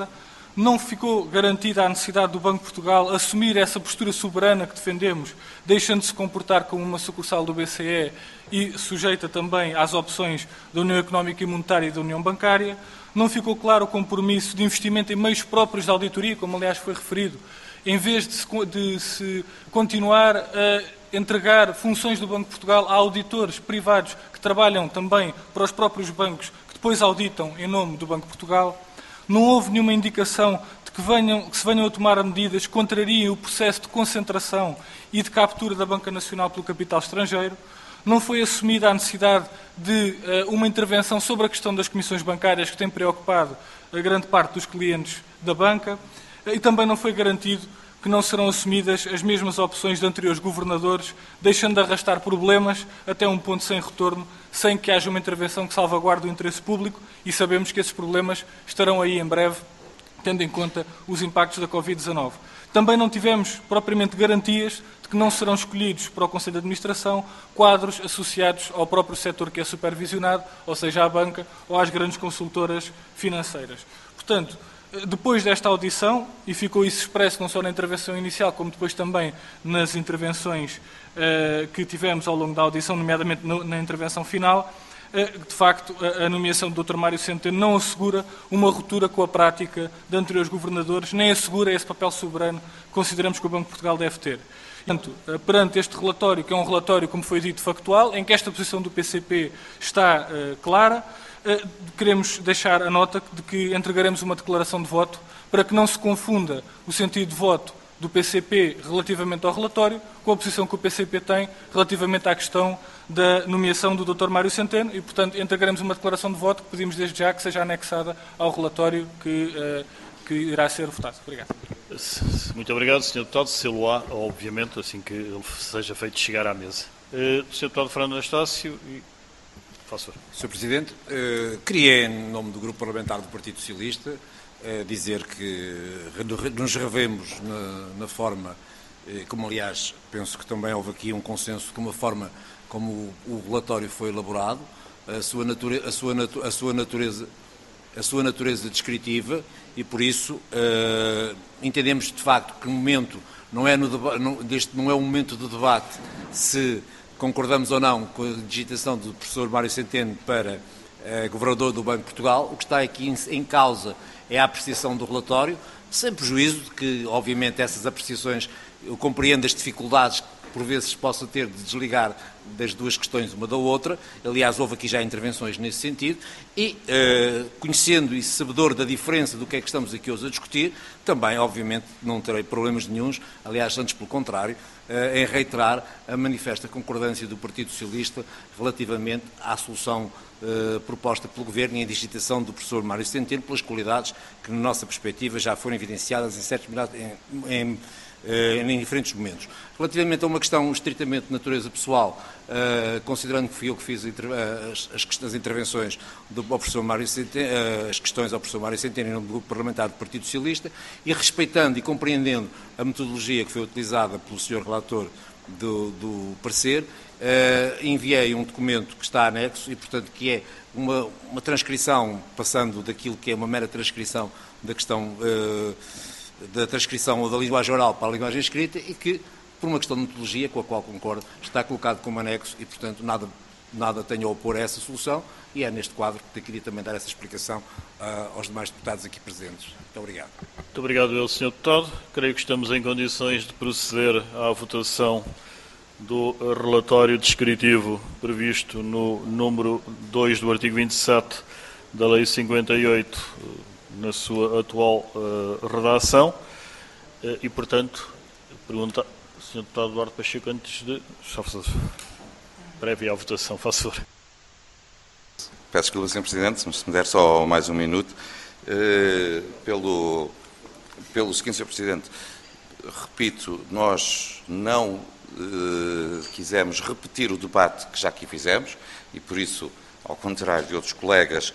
não ficou garantida a necessidade do Banco de Portugal assumir essa postura soberana que defendemos, deixando de se comportar como uma sucursal do BCE e sujeita também às opções da União Económica e Monetária e da União Bancária. Não ficou claro o compromisso de investimento em meios próprios de auditoria, como aliás foi referido, em vez de se continuar a entregar funções do Banco de Portugal a auditores privados que trabalham também para os próprios bancos, que depois auditam em nome do Banco de Portugal. Não houve nenhuma indicação de que se venham a tomar medidas que contrariem o processo de concentração e de captura da Banca Nacional pelo capital estrangeiro. Não foi assumida a necessidade de uma intervenção sobre a questão das comissões bancárias que tem preocupado a grande parte dos clientes da banca, e também não foi garantido que não serão assumidas as mesmas opções de anteriores governadores, deixando de arrastar problemas até um ponto sem retorno, sem que haja uma intervenção que salvaguarde o interesse público, e sabemos que esses problemas estarão aí em breve, tendo em conta os impactos da Covid-19. Também não tivemos propriamente garantias de que não serão escolhidos para o Conselho de Administração quadros associados ao próprio setor que é supervisionado, ou seja, à banca ou às grandes consultoras financeiras. Portanto, depois desta audição, e ficou isso expresso não só na intervenção inicial, como depois também nas intervenções que tivemos ao longo da audição, nomeadamente na intervenção final, de facto, a nomeação do Dr. Mário Centeno não assegura uma ruptura com a prática de anteriores governadores, nem assegura esse papel soberano que consideramos que o Banco de Portugal deve ter. Portanto, perante este relatório, que é um relatório, como foi dito, factual, em que esta posição do PCP está clara, queremos deixar a nota de que entregaremos uma declaração de voto para que não se confunda o sentido de voto do PCP relativamente ao relatório com a posição que o PCP tem relativamente à questão da nomeação do Dr. Mário Centeno e, portanto, entregaremos uma declaração de voto que pedimos desde já que seja anexada ao relatório que irá ser votado. Obrigado. Muito obrigado, Sr. Deputado. Sê-lo-á, obviamente, assim que ele seja feito chegar à mesa. Sr. Deputado Fernando Anastácio, faço. Sr. Presidente, queria, em nome do Grupo Parlamentar do Partido Socialista, dizer que nos revemos na forma, como aliás penso que também houve aqui um consenso, com a forma como o relatório foi elaborado, a sua natureza descritiva, e por isso entendemos de facto que o momento não é um momento de debate se concordamos ou não com a digitação do professor Mário Centeno para governador do Banco de Portugal. O que está aqui em causa é a apreciação do relatório, sem prejuízo de que, obviamente, essas apreciações, eu compreendo as dificuldades que por vezes possa ter de desligar das duas questões uma da outra. Aliás, houve aqui já intervenções nesse sentido, e conhecendo e sabedor da diferença do que é que estamos aqui hoje a discutir, também, obviamente, não terei problemas nenhuns, aliás, antes pelo contrário, em reiterar a manifesta concordância do Partido Socialista relativamente à solução proposta pelo Governo e a digitação do professor Mário Centeno, pelas qualidades que, na nossa perspectiva, já foram evidenciadas em diferentes momentos. Relativamente a uma questão estritamente de natureza pessoal, considerando que fui eu que fiz as intervenções ao professor Mário Centeno, as questões ao professor Mário Centeno em nome do Grupo Parlamentar do Partido Socialista, e respeitando e compreendendo a metodologia que foi utilizada pelo Sr. Relator do parecer, enviei um documento que está anexo e, portanto, que é uma transcrição, passando daquilo que é uma mera transcrição da questão da transcrição ou da linguagem oral para a linguagem escrita, e que, por uma questão de metodologia, com a qual concordo, está colocado como anexo e, portanto, nada tenho a opor a essa solução, e é neste quadro que queria também dar essa explicação aos demais deputados aqui presentes. Muito obrigado. Muito obrigado, Sr. Deputado. Creio que estamos em condições de proceder à votação do relatório descritivo previsto no número 2 do artigo 27 da Lei 58, na sua atual redação, e, portanto, pergunta ao Sr. Deputado Eduardo Pacheco, antes de... prévia à votação, faça favor. Peço desculpa, Sr. Presidente, se me der só mais um minuto. Pelo seguinte, Sr. Presidente, repito, nós não quisemos repetir o debate que já aqui fizemos, e por isso, ao contrário de outros colegas,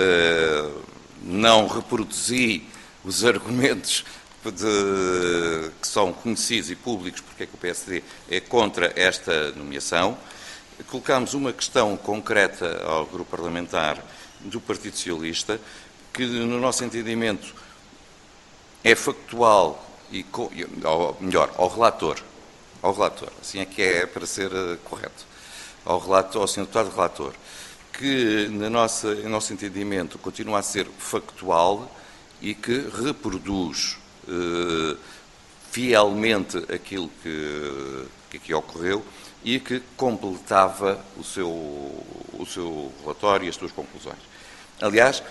não reproduzi os argumentos que são conhecidos e públicos porque é que o PSD é contra esta nomeação. Colocámos uma questão concreta ao Grupo Parlamentar do Partido Socialista, que, no nosso entendimento, é factual ou melhor, ao relator, assim é que é para ser correto, ao Sr. Deputado Relator, que, em nosso entendimento, continua a ser factual e que reproduz fielmente aquilo que aqui ocorreu e que completava o seu relatório e as suas conclusões. Aliás,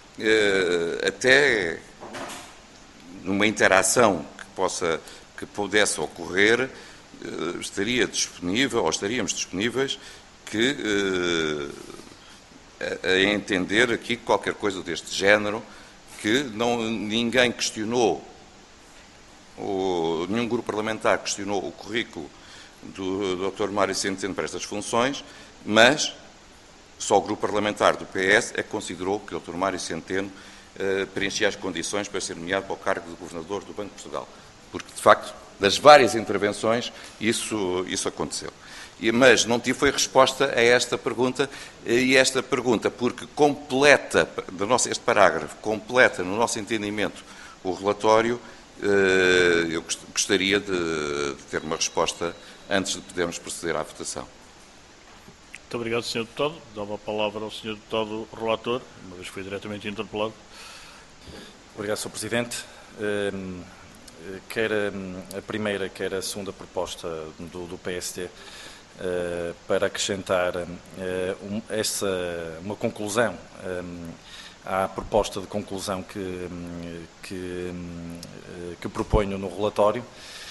até numa interação que pudesse ocorrer, estaríamos disponíveis a entender aqui qualquer coisa deste género, que ninguém questionou, nenhum grupo parlamentar questionou o currículo do Dr. Mário Centeno para estas funções, mas só o grupo parlamentar do PS é que considerou que o Dr. Mário Centeno preenchia as condições para ser nomeado para o cargo de Governador do Banco de Portugal. Porque, de facto, das várias intervenções, isso aconteceu. Mas não tive resposta a esta pergunta, e esta pergunta, porque completa, este parágrafo, completa, no nosso entendimento, o relatório, eu gostaria de ter uma resposta antes de podermos proceder à votação. Muito obrigado, Sr. Deputado. Dava a palavra ao Sr. Deputado Relator, uma vez que foi diretamente interpelado. Obrigado, Sr. Presidente. Quer a primeira, quer a segunda proposta do PSD para acrescentar uma conclusão à proposta de conclusão que proponho no relatório,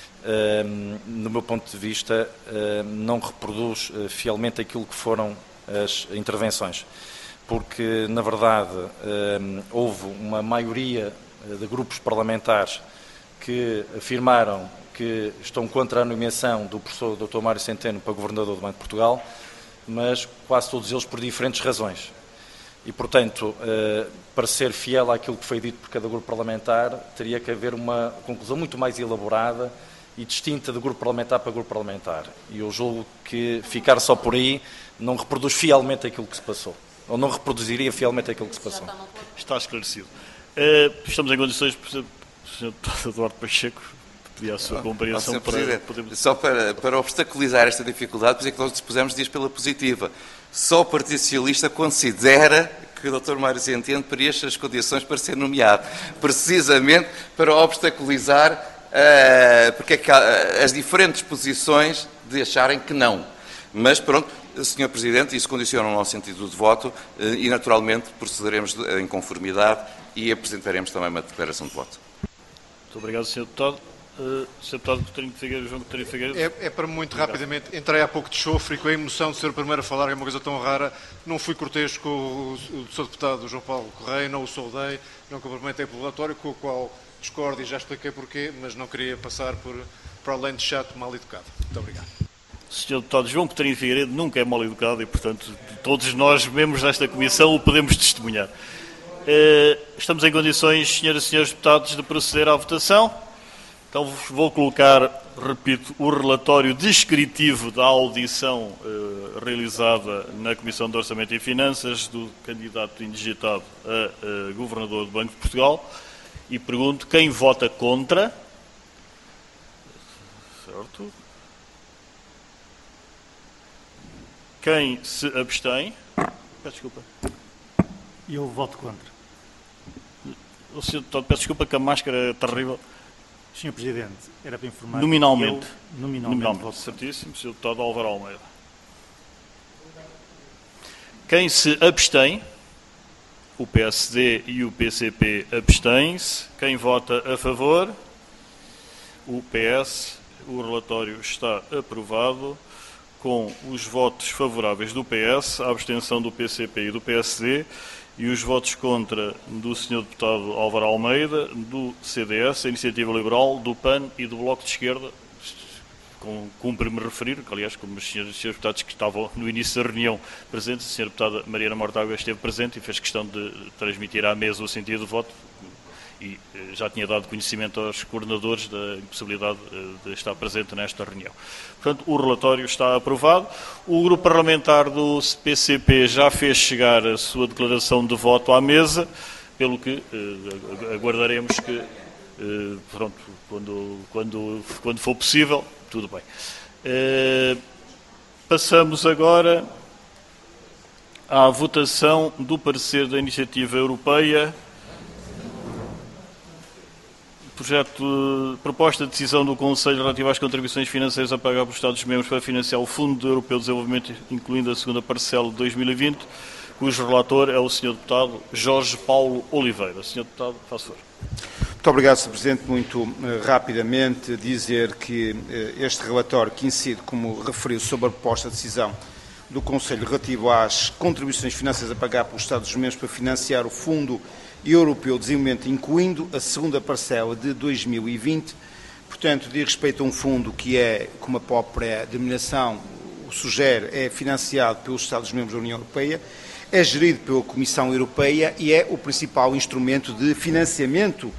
no meu ponto de vista, não reproduz fielmente aquilo que foram as intervenções, porque, na verdade, houve uma maioria de grupos parlamentares que afirmaram que estão contra a nomeação do professor Dr. Mário Centeno para Governador do Banco de Portugal, mas quase todos eles por diferentes razões. E, portanto, para ser fiel àquilo que foi dito por cada grupo parlamentar, teria que haver uma conclusão muito mais elaborada e distinta de grupo parlamentar para grupo parlamentar. E eu julgo que ficar só por aí não reproduz fielmente aquilo que se passou, ou não reproduziria fielmente aquilo que se passou. Está esclarecido. Estamos em condições, Sr. Deputado Eduardo Pacheco, pedir a sua compreensão para podermos... Só para obstaculizar esta dificuldade, por isso é que nós dispusemos dias pela positiva. Só o Partido Socialista considera que o Dr. Mário Centeno preenche as condições para ser nomeado, precisamente para obstaculizar porque é que há as diferentes posições de acharem que não. Mas pronto, Sr. Presidente, isso condiciona o nosso sentido de voto e naturalmente procederemos em conformidade e apresentaremos também uma declaração de voto. Muito obrigado, Sr. Deputado. Sr. Deputado Coutinho Figueiredo, João Coutinho Figueiredo. É para muito rapidamente. Entrei há pouco de chofre e com a emoção de ser o primeiro a falar, que é uma coisa tão rara. Não fui cortês com o Sr. Deputado João Paulo Correia, não o saudei, não cumprimentei pelo relatório, com o qual discordo e já expliquei porquê, mas não queria passar por além de chato, mal educado. Muito obrigado. Sr. Deputado João Coutinho Figueiredo nunca é mal educado e, portanto, todos nós, membros desta Comissão, o podemos testemunhar. Estamos em condições, senhoras e senhores deputados, de proceder à votação. Então vou colocar, repito, o relatório descritivo da audição realizada na Comissão de Orçamento e Finanças do candidato indigitado a Governador do Banco de Portugal e pergunto quem vota contra. Certo. Quem se abstém? Peço desculpa. Eu voto contra. O Sr. Deputado, peço desculpa que a máscara é terrível. Sr. Presidente, era para informar... Nominalmente. Nominalmente voto certíssimo. Sr. Deputado Álvaro Almeida. Quem se abstém? O PSD e o PCP abstêm-se. Quem vota a favor? O PS. O relatório está aprovado com os votos favoráveis do PS, a abstenção do PCP e do PSD e os votos contra do Sr. Deputado Álvaro Almeida, do CDS, a Iniciativa Liberal, do PAN e do Bloco de Esquerda. Cumpre-me referir, que, aliás, como os senhores e senhores deputados que estavam no início da reunião presentes, a Sra. Deputada Mariana Mortágua esteve presente e fez questão de transmitir à mesa o sentido do voto e já tinha dado conhecimento aos coordenadores da impossibilidade de estar presente nesta reunião. Portanto, o relatório está aprovado. O grupo parlamentar do PCP já fez chegar a sua declaração de voto à mesa, pelo que aguardaremos que Pronto, quando for possível, tudo bem. Passamos agora à votação do parecer da Iniciativa Europeia. Proposta de decisão do Conselho relativa às contribuições financeiras a pagar pelos Estados-membros para financiar o Fundo Europeu de Desenvolvimento, incluindo a segunda parcela de 2020, cujo relator é o Sr. Deputado Jorge Paulo Oliveira. Sr. Deputado, faça favor. Muito obrigado, Sr. Presidente. Muito rapidamente dizer que este relatório que incide, como referiu, sobre a proposta de decisão do Conselho relativo às contribuições financeiras a pagar pelos Estados-membros para financiar o Fundo Europeu de Desenvolvimento, incluindo a segunda parcela de 2020, portanto, diz respeito a um fundo que é, como a própria denominação o sugere, é financiado pelos Estados-membros da União Europeia, é gerido pela Comissão Europeia e é o principal instrumento de financiamento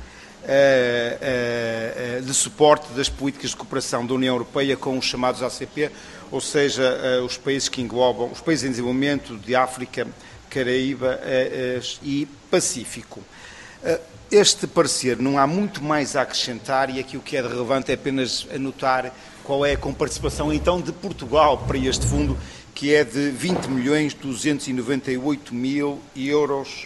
de suporte das políticas de cooperação da União Europeia com os chamados ACP, ou seja, os países que englobam os países em desenvolvimento de África, Caraíba e Pacífico. Este parecer não há muito mais a acrescentar e aqui o que é relevante é apenas anotar qual é a comparticipação então de Portugal para este fundo, que é de 20.298.000 euros,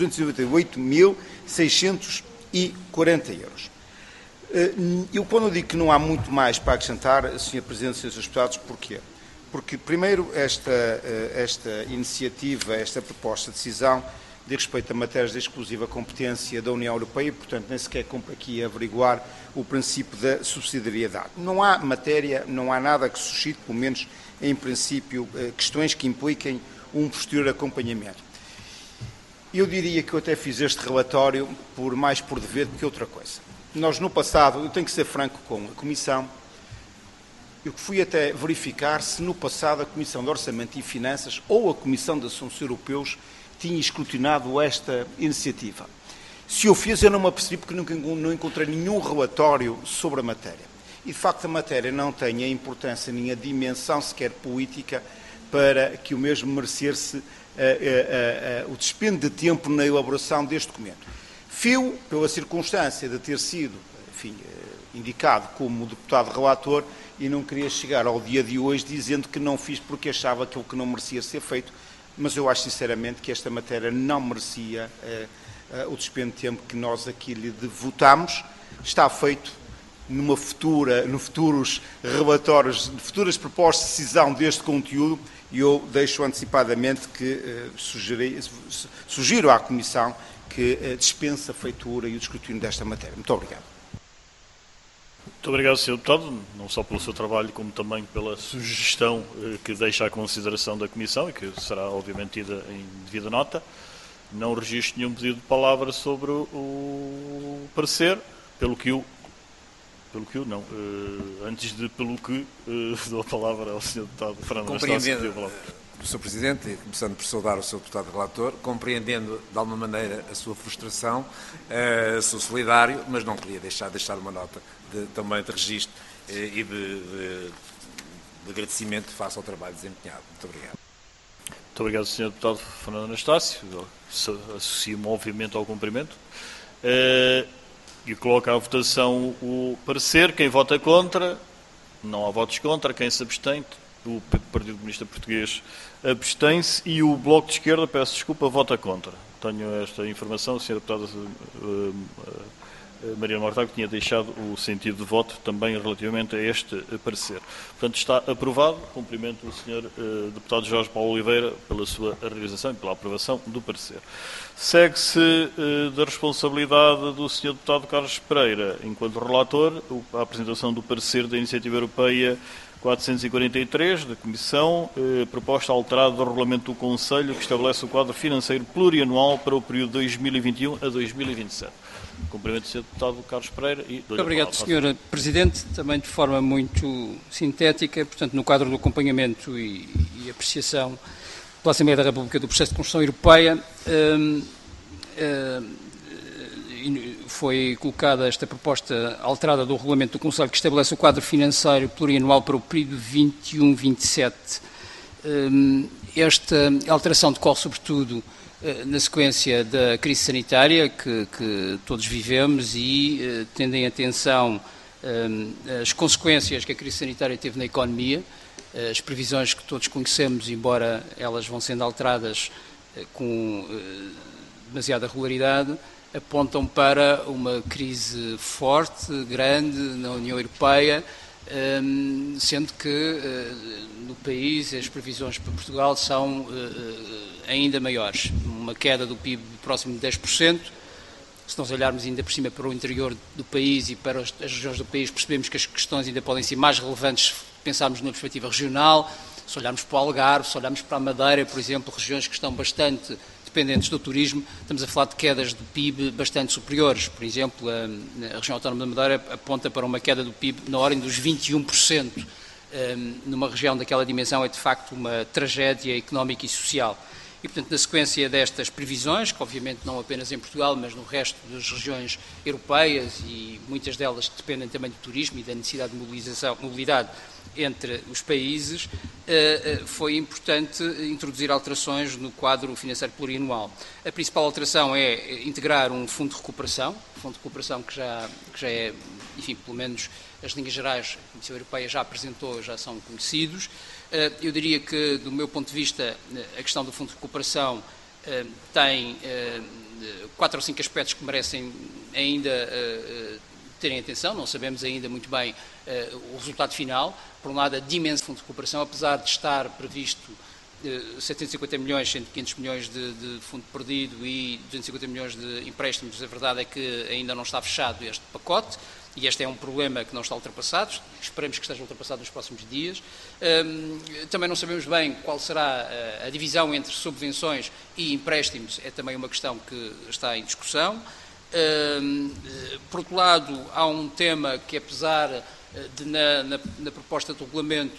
298.640 euros. Eu quando digo que não há muito mais para acrescentar, Sr. Presidente, Srs. Deputados, porquê? Porque, primeiro, esta iniciativa, esta proposta de decisão, diz respeito a matérias de exclusiva competência da União Europeia, portanto, nem sequer compra aqui averiguar o princípio da subsidiariedade. Não há matéria, não há nada que suscite, pelo menos em princípio, questões que impliquem um posterior acompanhamento. Eu diria que eu até fiz este relatório mais por dever do que outra coisa. Nós, no passado, eu tenho que ser franco com a Comissão, eu fui até verificar se no passado a Comissão de Orçamento e Finanças ou a Comissão de Assuntos Europeus tinha escrutinado esta iniciativa. Se eu fiz, eu não me apercebi porque não encontrei nenhum relatório sobre a matéria. E, de facto, a matéria não tem a importância nem a dimensão sequer política para que o mesmo merecesse o dispêndio de tempo na elaboração deste documento. Fio, pela circunstância de ter sido, enfim, indicado como deputado relator, e não queria chegar ao dia de hoje dizendo que não fiz porque achava aquilo que não merecia ser feito, mas eu acho sinceramente que esta matéria não merecia o dispêndio de tempo que nós aqui lhe devotamos. Está feito no futuros relatórios, futuras propostas de decisão deste conteúdo, e eu deixo antecipadamente que sugiro à Comissão que dispense a feitura e o escrutínio desta matéria. Muito obrigado. Muito obrigado, Sr. Deputado, não só pelo seu trabalho, como também pela sugestão que deixa à consideração da Comissão e que será, obviamente, tida em devida nota. Não registro nenhum pedido de palavra sobre o parecer, dou a palavra ao Sr. Deputado Fernando Anastácio. Sr. Presidente, e começando por saudar o Sr. Deputado Relator, compreendendo de alguma maneira a sua frustração, sou solidário, mas não queria deixar uma nota também de registro e de agradecimento face ao trabalho desempenhado. Muito obrigado. Muito obrigado, Sr. Deputado Fernando Anastácio. Associo-me, obviamente, ao cumprimento. E coloco à votação o parecer. Quem vota contra? Não há votos contra. Quem se abstém? O Partido Comunista Português abstém-se e o Bloco de Esquerda, peço desculpa, vota contra. Tenho esta informação, a Sra. Deputada Mariana Mortágua tinha deixado o sentido de voto também relativamente a este parecer. Portanto, está aprovado. Cumprimento o Sr. Deputado Jorge Paulo Oliveira pela sua realização e pela aprovação do parecer. Segue-se da responsabilidade do Sr. Deputado Carlos Pereira, enquanto relator, a apresentação do parecer da Iniciativa Europeia 443, da Comissão, proposta alterada do Regulamento do Conselho que estabelece o quadro financeiro plurianual para o período 2021 a 2027. Cumprimento o Sr. Deputado Carlos Pereira e muito obrigado, Sr. Presidente. Também de forma muito sintética, portanto, no quadro do acompanhamento e apreciação pela Assembleia da República do processo de construção europeia, foi colocada esta proposta alterada do Regulamento do Conselho que estabelece o quadro financeiro plurianual para o período 21-27. Esta alteração decorre, sobretudo, na sequência da crise sanitária que todos vivemos e tendo em atenção as consequências que a crise sanitária teve na economia, as previsões que todos conhecemos, embora elas vão sendo alteradas com demasiada regularidade, apontam para uma crise forte, grande, na União Europeia, sendo que no país as previsões para Portugal são ainda maiores. Uma queda do PIB próximo de 10%. Se nós olharmos ainda por cima para o interior do país e para as regiões do país, percebemos que as questões ainda podem ser mais relevantes se pensarmos numa perspectiva regional. Se olharmos para o Algarve, se olharmos para a Madeira, por exemplo, regiões que estão bastante dependentes do turismo, estamos a falar de quedas do PIB bastante superiores. Por exemplo, a região autónoma da Madeira aponta para uma queda do PIB na ordem dos 21%. Numa região daquela dimensão é de facto uma tragédia económica e social. E, portanto, na sequência destas previsões, que obviamente não apenas em Portugal, mas no resto das regiões europeias, e muitas delas dependem também do turismo e da necessidade de mobilidade entre os países, foi importante introduzir alterações no quadro financeiro plurianual. A principal alteração é integrar um fundo de recuperação, que já é, enfim, pelo menos as linhas gerais que a Comissão Europeia já apresentou, já são conhecidos. Eu diria que, do meu ponto de vista, a questão do Fundo de Recuperação tem 4 ou 5 aspectos que merecem ainda terem atenção. Não sabemos ainda muito bem o resultado final. Por um lado, a dimensão do Fundo de Recuperação, apesar de estar previsto 750 milhões, 500 milhões de fundo perdido e 250 milhões de empréstimos, a verdade é que ainda não está fechado este pacote. E este é um problema que não está ultrapassado, esperemos que esteja ultrapassado nos próximos dias. Também não sabemos bem qual será a divisão entre subvenções e empréstimos, é também uma questão que está em discussão. Por outro lado, há um tema que, apesar de na proposta de regulamento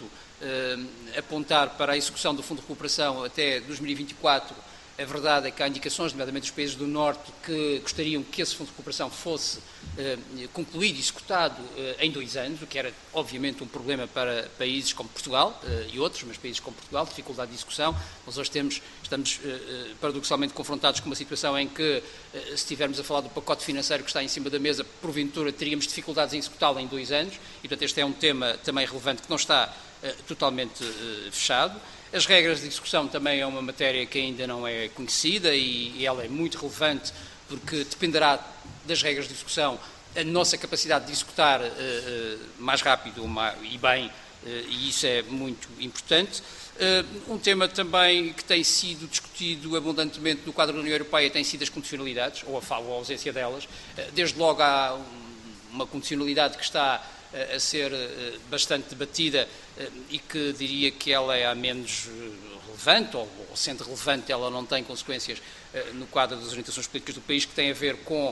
apontar para a execução do Fundo de Recuperação até 2024, a verdade é que há indicações, nomeadamente dos países do Norte, que gostariam que esse Fundo de Recuperação fosse concluído e executado em 2 anos, o que era, obviamente, um problema para países como Portugal e outros, mas países como Portugal, dificuldade de execução. Nós hoje estamos paradoxalmente confrontados com uma situação em que, se estivermos a falar do pacote financeiro que está em cima da mesa, porventura teríamos dificuldades em executá-lo em 2 anos, e, portanto, este é um tema também relevante que não está totalmente fechado. As regras de execução também é uma matéria que ainda não é conhecida e ela é muito relevante porque dependerá das regras de execução a nossa capacidade de executar mais rápido e bem, e isso é muito importante. Um tema também que tem sido discutido abundantemente no quadro da União Europeia tem sido as condicionalidades, ou a ausência delas. Desde logo há uma condicionalidade que está a ser bastante debatida e que diria que ela é a menos relevante, ou sendo relevante ela não tem consequências no quadro das orientações políticas do país, que tem a ver com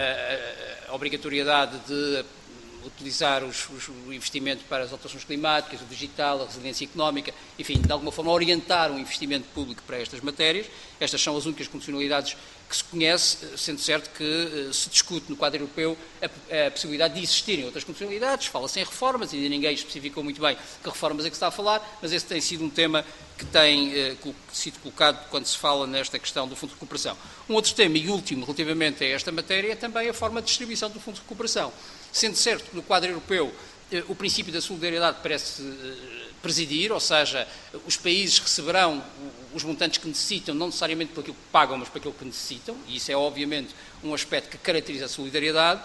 a obrigatoriedade de utilizar o investimento para as alterações climáticas, o digital, a resiliência económica, enfim, de alguma forma orientar um investimento público para estas matérias. Estas são as únicas condicionalidades que se conhece, sendo certo que se discute no quadro europeu a possibilidade de existirem outras condicionalidades. Fala-se em reformas, ainda ninguém especificou muito bem que reformas é que se está a falar, mas esse tem sido um tema que tem sido colocado quando se fala nesta questão do Fundo de Recuperação. Um outro tema, e último, relativamente a esta matéria, é também a forma de distribuição do Fundo de Recuperação. Sendo certo que no quadro europeu o princípio da solidariedade parece presidir, ou seja, os países receberão os montantes que necessitam, não necessariamente por aquilo que pagam, mas por aquilo que necessitam, e isso é obviamente um aspecto que caracteriza a solidariedade,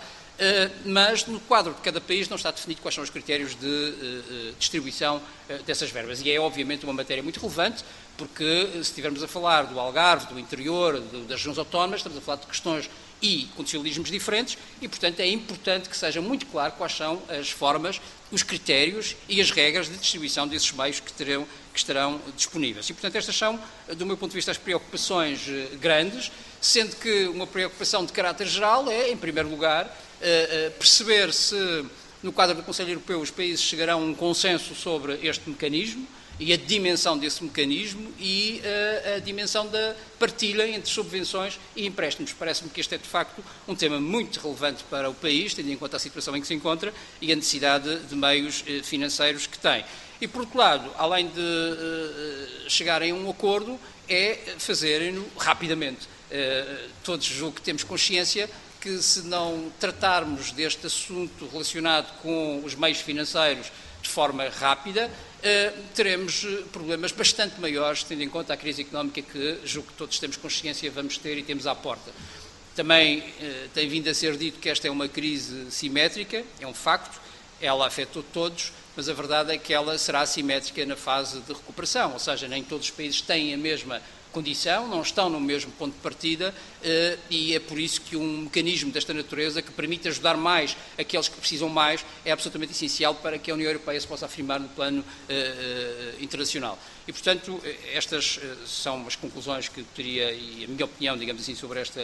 mas no quadro de cada país não está definido quais são os critérios de distribuição dessas verbas. E é obviamente uma matéria muito relevante, porque se estivermos a falar do Algarve, do interior, das regiões autónomas, estamos a falar de questões e condicionalismos diferentes e, portanto, é importante que seja muito claro quais são as formas, os critérios e as regras de distribuição desses meios que estarão disponíveis. E, portanto, estas são, do meu ponto de vista, as preocupações grandes, sendo que uma preocupação de caráter geral é, em primeiro lugar, perceber se, no quadro do Conselho Europeu, os países chegarão a um consenso sobre este mecanismo e a dimensão desse mecanismo e a dimensão da partilha entre subvenções e empréstimos. Parece-me que este é, de facto, um tema muito relevante para o país, tendo em conta a situação em que se encontra e a necessidade de meios financeiros que tem. E, por outro lado, além de chegarem a um acordo, é fazerem-no rapidamente. Todos julgo que temos consciência que se não tratarmos deste assunto relacionado com os meios financeiros de forma rápida, teremos problemas bastante maiores, tendo em conta a crise económica que julgo que todos temos consciência vamos ter e temos à porta. Também tem vindo a ser dito que esta é uma crise simétrica, é um facto, ela afetou todos, mas a verdade é que ela será assimétrica na fase de recuperação, ou seja, nem todos os países têm a mesma condição, não estão no mesmo ponto de partida e é por isso que um mecanismo desta natureza que permite ajudar mais aqueles que precisam mais é absolutamente essencial para que a União Europeia se possa afirmar no plano internacional. E, portanto, estas são as conclusões que teria e a minha opinião, digamos assim,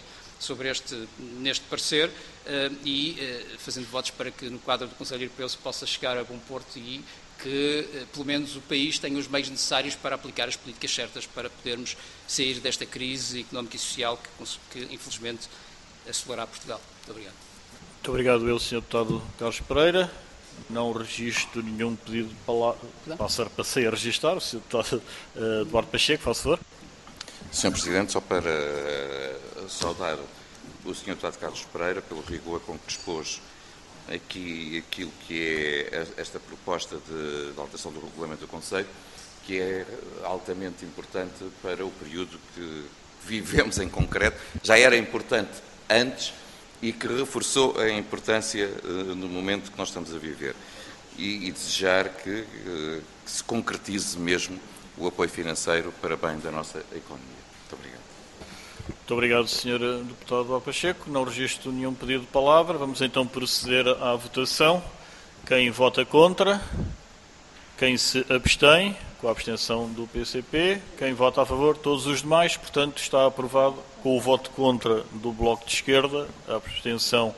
neste parecer e fazendo votos para que no quadro do Conselho Europeu se possa chegar a bom porto e que, pelo menos, o país tenha os meios necessários para aplicar as políticas certas para podermos sair desta crise económica e social que infelizmente, assolará Portugal. Muito obrigado. Muito obrigado, Sr. Deputado Carlos Pereira. Não registro nenhum pedido de palavra. Passei a registrar. O Sr. Deputado Eduardo Pacheco, faz favor. Sr. Presidente, só para saudar o Sr. Deputado Carlos Pereira pelo rigor com que expôs aqui aquilo que é esta proposta de alteração do regulamento do Conselho, que é altamente importante para o período que vivemos em concreto. Já era importante antes e que reforçou a importância no momento que nós estamos a viver. E desejar que se concretize mesmo o apoio financeiro para bem da nossa economia. Muito obrigado. Muito obrigado, Sr. Deputado Pacheco. Não registro nenhum pedido de palavra. Vamos então proceder à votação. Quem vota contra? Quem se abstém? Com a abstenção do PCP. Quem vota a favor? Todos os demais. Portanto, está aprovado com o voto contra do Bloco de Esquerda, a abstenção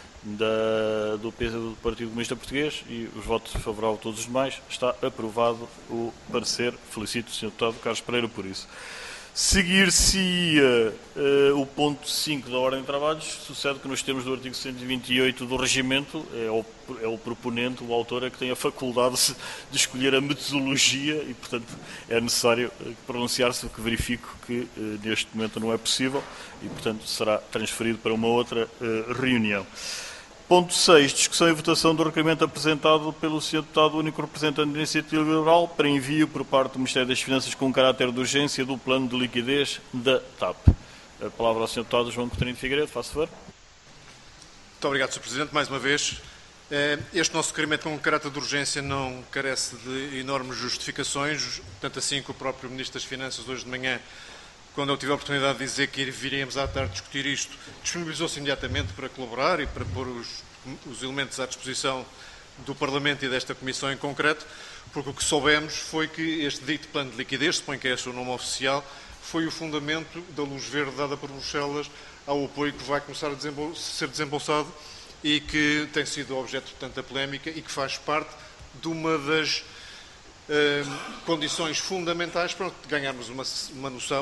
do Partido Comunista Português e os votos favoráveis a todos os demais. Está aprovado o parecer. Felicito o Sr. Deputado Carlos Pereira por isso. Seguir-se-ia o ponto 5 da Ordem de Trabalhos. Sucede que nos termos do artigo 128 do Regimento, é o proponente, o autor, é que tem a faculdade de escolher a metodologia e, portanto, é necessário pronunciar-se, o que verifico que neste momento não é possível e, portanto, será transferido para uma outra reunião. Ponto 6. Discussão e votação do requerimento apresentado pelo Sr. Deputado Único Representante da Iniciativa Liberal para envio por parte do Ministério das Finanças com caráter de urgência do plano de liquidez da TAP. A palavra ao Sr. Deputado João Coutinho de Figueiredo. Faça favor. Muito obrigado, Sr. Presidente. Mais uma vez, este nosso requerimento com caráter de urgência não carece de enormes justificações, tanto assim que o próprio Ministro das Finanças, hoje de manhã, quando eu tive a oportunidade de dizer que viríamos à tarde discutir isto, disponibilizou-se imediatamente para colaborar e para pôr os elementos à disposição do Parlamento e desta Comissão em concreto, porque o que soubemos foi que este dito plano de liquidez, suponho que é o nome oficial, foi o fundamento da luz verde dada por Bruxelas ao apoio que vai começar a ser desembolsado e que tem sido objeto de tanta polémica e que faz parte de uma das condições fundamentais para ganharmos uma noção,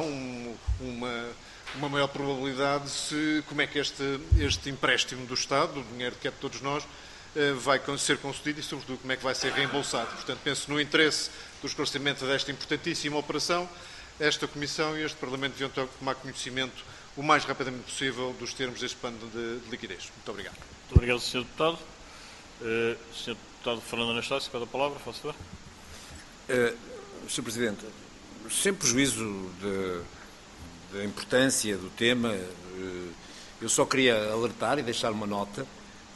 uma maior probabilidade de como é que este empréstimo do Estado, o dinheiro que é de todos nós, vai ser concedido e, sobretudo, como é que vai ser reembolsado. Portanto, penso no interesse do esclarecimento desta importantíssima operação, esta Comissão e este Parlamento deviam tomar conhecimento o mais rapidamente possível dos termos deste plano de liquidez. Muito obrigado. Muito obrigado, Sr. Deputado. Sr. Deputado Fernando Anastácio, pede a palavra, faça favor. Sr. Presidente, sem prejuízo da importância do tema, eu só queria alertar e deixar uma nota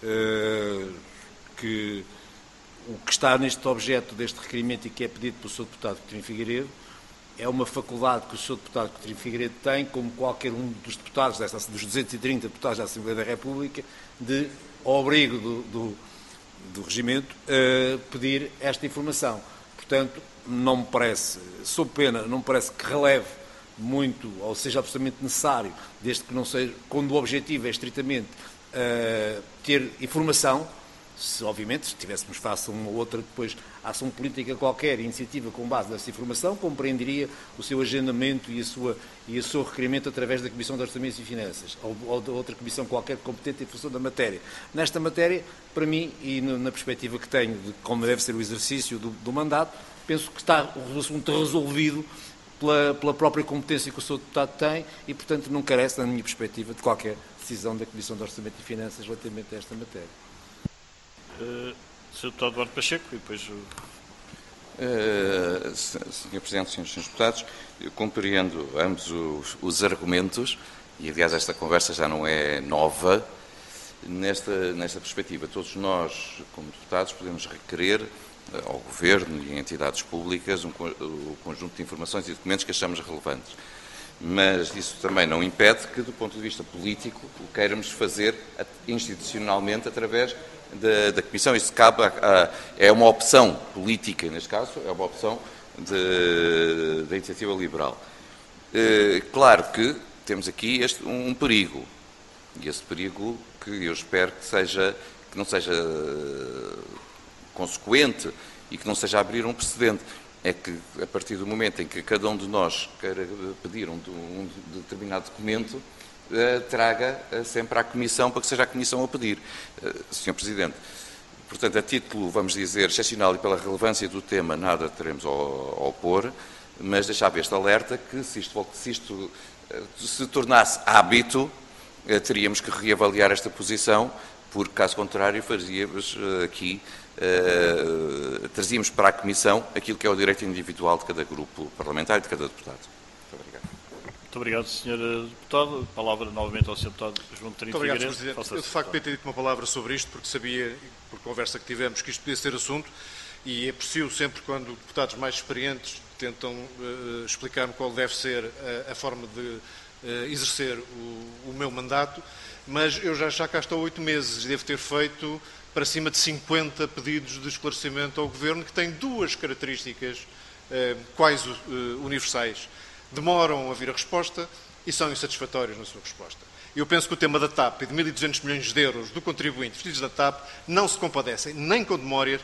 que o que está neste objeto deste requerimento e que é pedido pelo Sr. Deputado Coutinho Figueiredo é uma faculdade que o Sr. Deputado Coutinho Figueiredo tem, como qualquer um dos deputados, dos 230 deputados da Assembleia da República, de, ao abrigo do regimento, pedir esta informação. Portanto, não me parece, sob pena, não me parece que releve muito, ou seja absolutamente necessário, desde que não seja, quando o objetivo é estritamente ter informação, se obviamente se tivéssemos face a uma ou outra depois ação política qualquer, iniciativa com base nessa informação, compreenderia o seu agendamento e o seu requerimento através da Comissão de Orçamentos e Finanças, ou de outra comissão qualquer competente em função da matéria. Nesta matéria, para mim, e na perspectiva que tenho de como deve ser o exercício do mandato, penso que está o assunto resolvido pela própria competência que o seu deputado tem e, portanto, não carece, na minha perspectiva, de qualquer decisão da Comissão de Orçamento e Finanças relativamente a esta matéria. Sr. Deputado Eduardo Pacheco e depois... Sr. Presidente, Srs. Deputados, eu compreendo ambos os argumentos e, aliás, esta conversa já não é nova. Nesta perspectiva, todos nós, como deputados, podemos requerer ao Governo e a entidades públicas o conjunto de informações e documentos que achamos relevantes. Mas isso também não impede que, do ponto de vista político, o queiramos fazer institucionalmente através da Comissão. Isso cabe é uma opção política, neste caso, é uma opção da iniciativa liberal. Claro que temos aqui um perigo, e esse perigo que eu espero que não seja consequente e que não seja abrir um precedente, é que a partir do momento em que cada um de nós queira pedir um determinado documento, traga sempre à Comissão, para que seja a Comissão a pedir. Sr. Presidente, portanto, a título, vamos dizer, excepcional e pela relevância do tema, nada teremos a opor, mas deixava este alerta que se isto se tornasse hábito, teríamos que reavaliar esta posição, porque, caso contrário, fazíamos aqui, trazíamos para a Comissão aquilo que é o direito individual de cada grupo parlamentar e de cada deputado. Muito obrigado. Muito obrigado, Sr. Deputado. A palavra novamente ao Sr. Deputado João Coutinho Figueiredo. Muito obrigado, Sr. Presidente. Eu, de facto, podia ter dito uma palavra sobre isto, porque sabia, por conversa que tivemos, que isto podia ser assunto, e aprecio sempre quando deputados mais experientes tentam explicar-me qual deve ser a forma de exercer o meu mandato, mas eu já cá estou há 8 meses e devo ter feito para cima de 50 pedidos de esclarecimento ao Governo, que têm 2 características quase universais. Demoram a vir a resposta e são insatisfatórios na sua resposta. Eu penso que o tema da TAP e de 1.200 milhões de euros do contribuinte vestidos da TAP não se compadecem nem com demoras,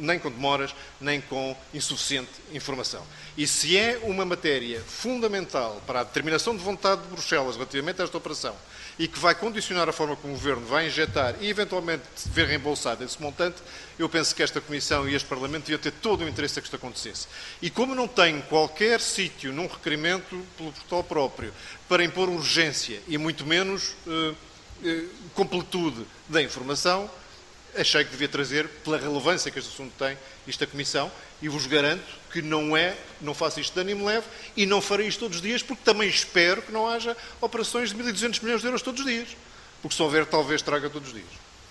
nem com insuficiente informação. E se é uma matéria fundamental para a determinação de vontade de Bruxelas relativamente a esta operação e que vai condicionar a forma como o Governo vai injetar e eventualmente ver reembolsado esse montante, eu penso que esta Comissão e este Parlamento deviam ter todo o interesse a que isto acontecesse. E como não tenho qualquer sítio num requerimento pelo portal próprio para impor urgência e muito menos completude da informação, achei que devia trazer, pela relevância que este assunto tem, isto à Comissão, e vos garanto que não faço isto de ânimo leve e não farei isto todos os dias, porque também espero que não haja operações de 1.200 milhões de euros todos os dias. Porque se houver, talvez traga todos os dias.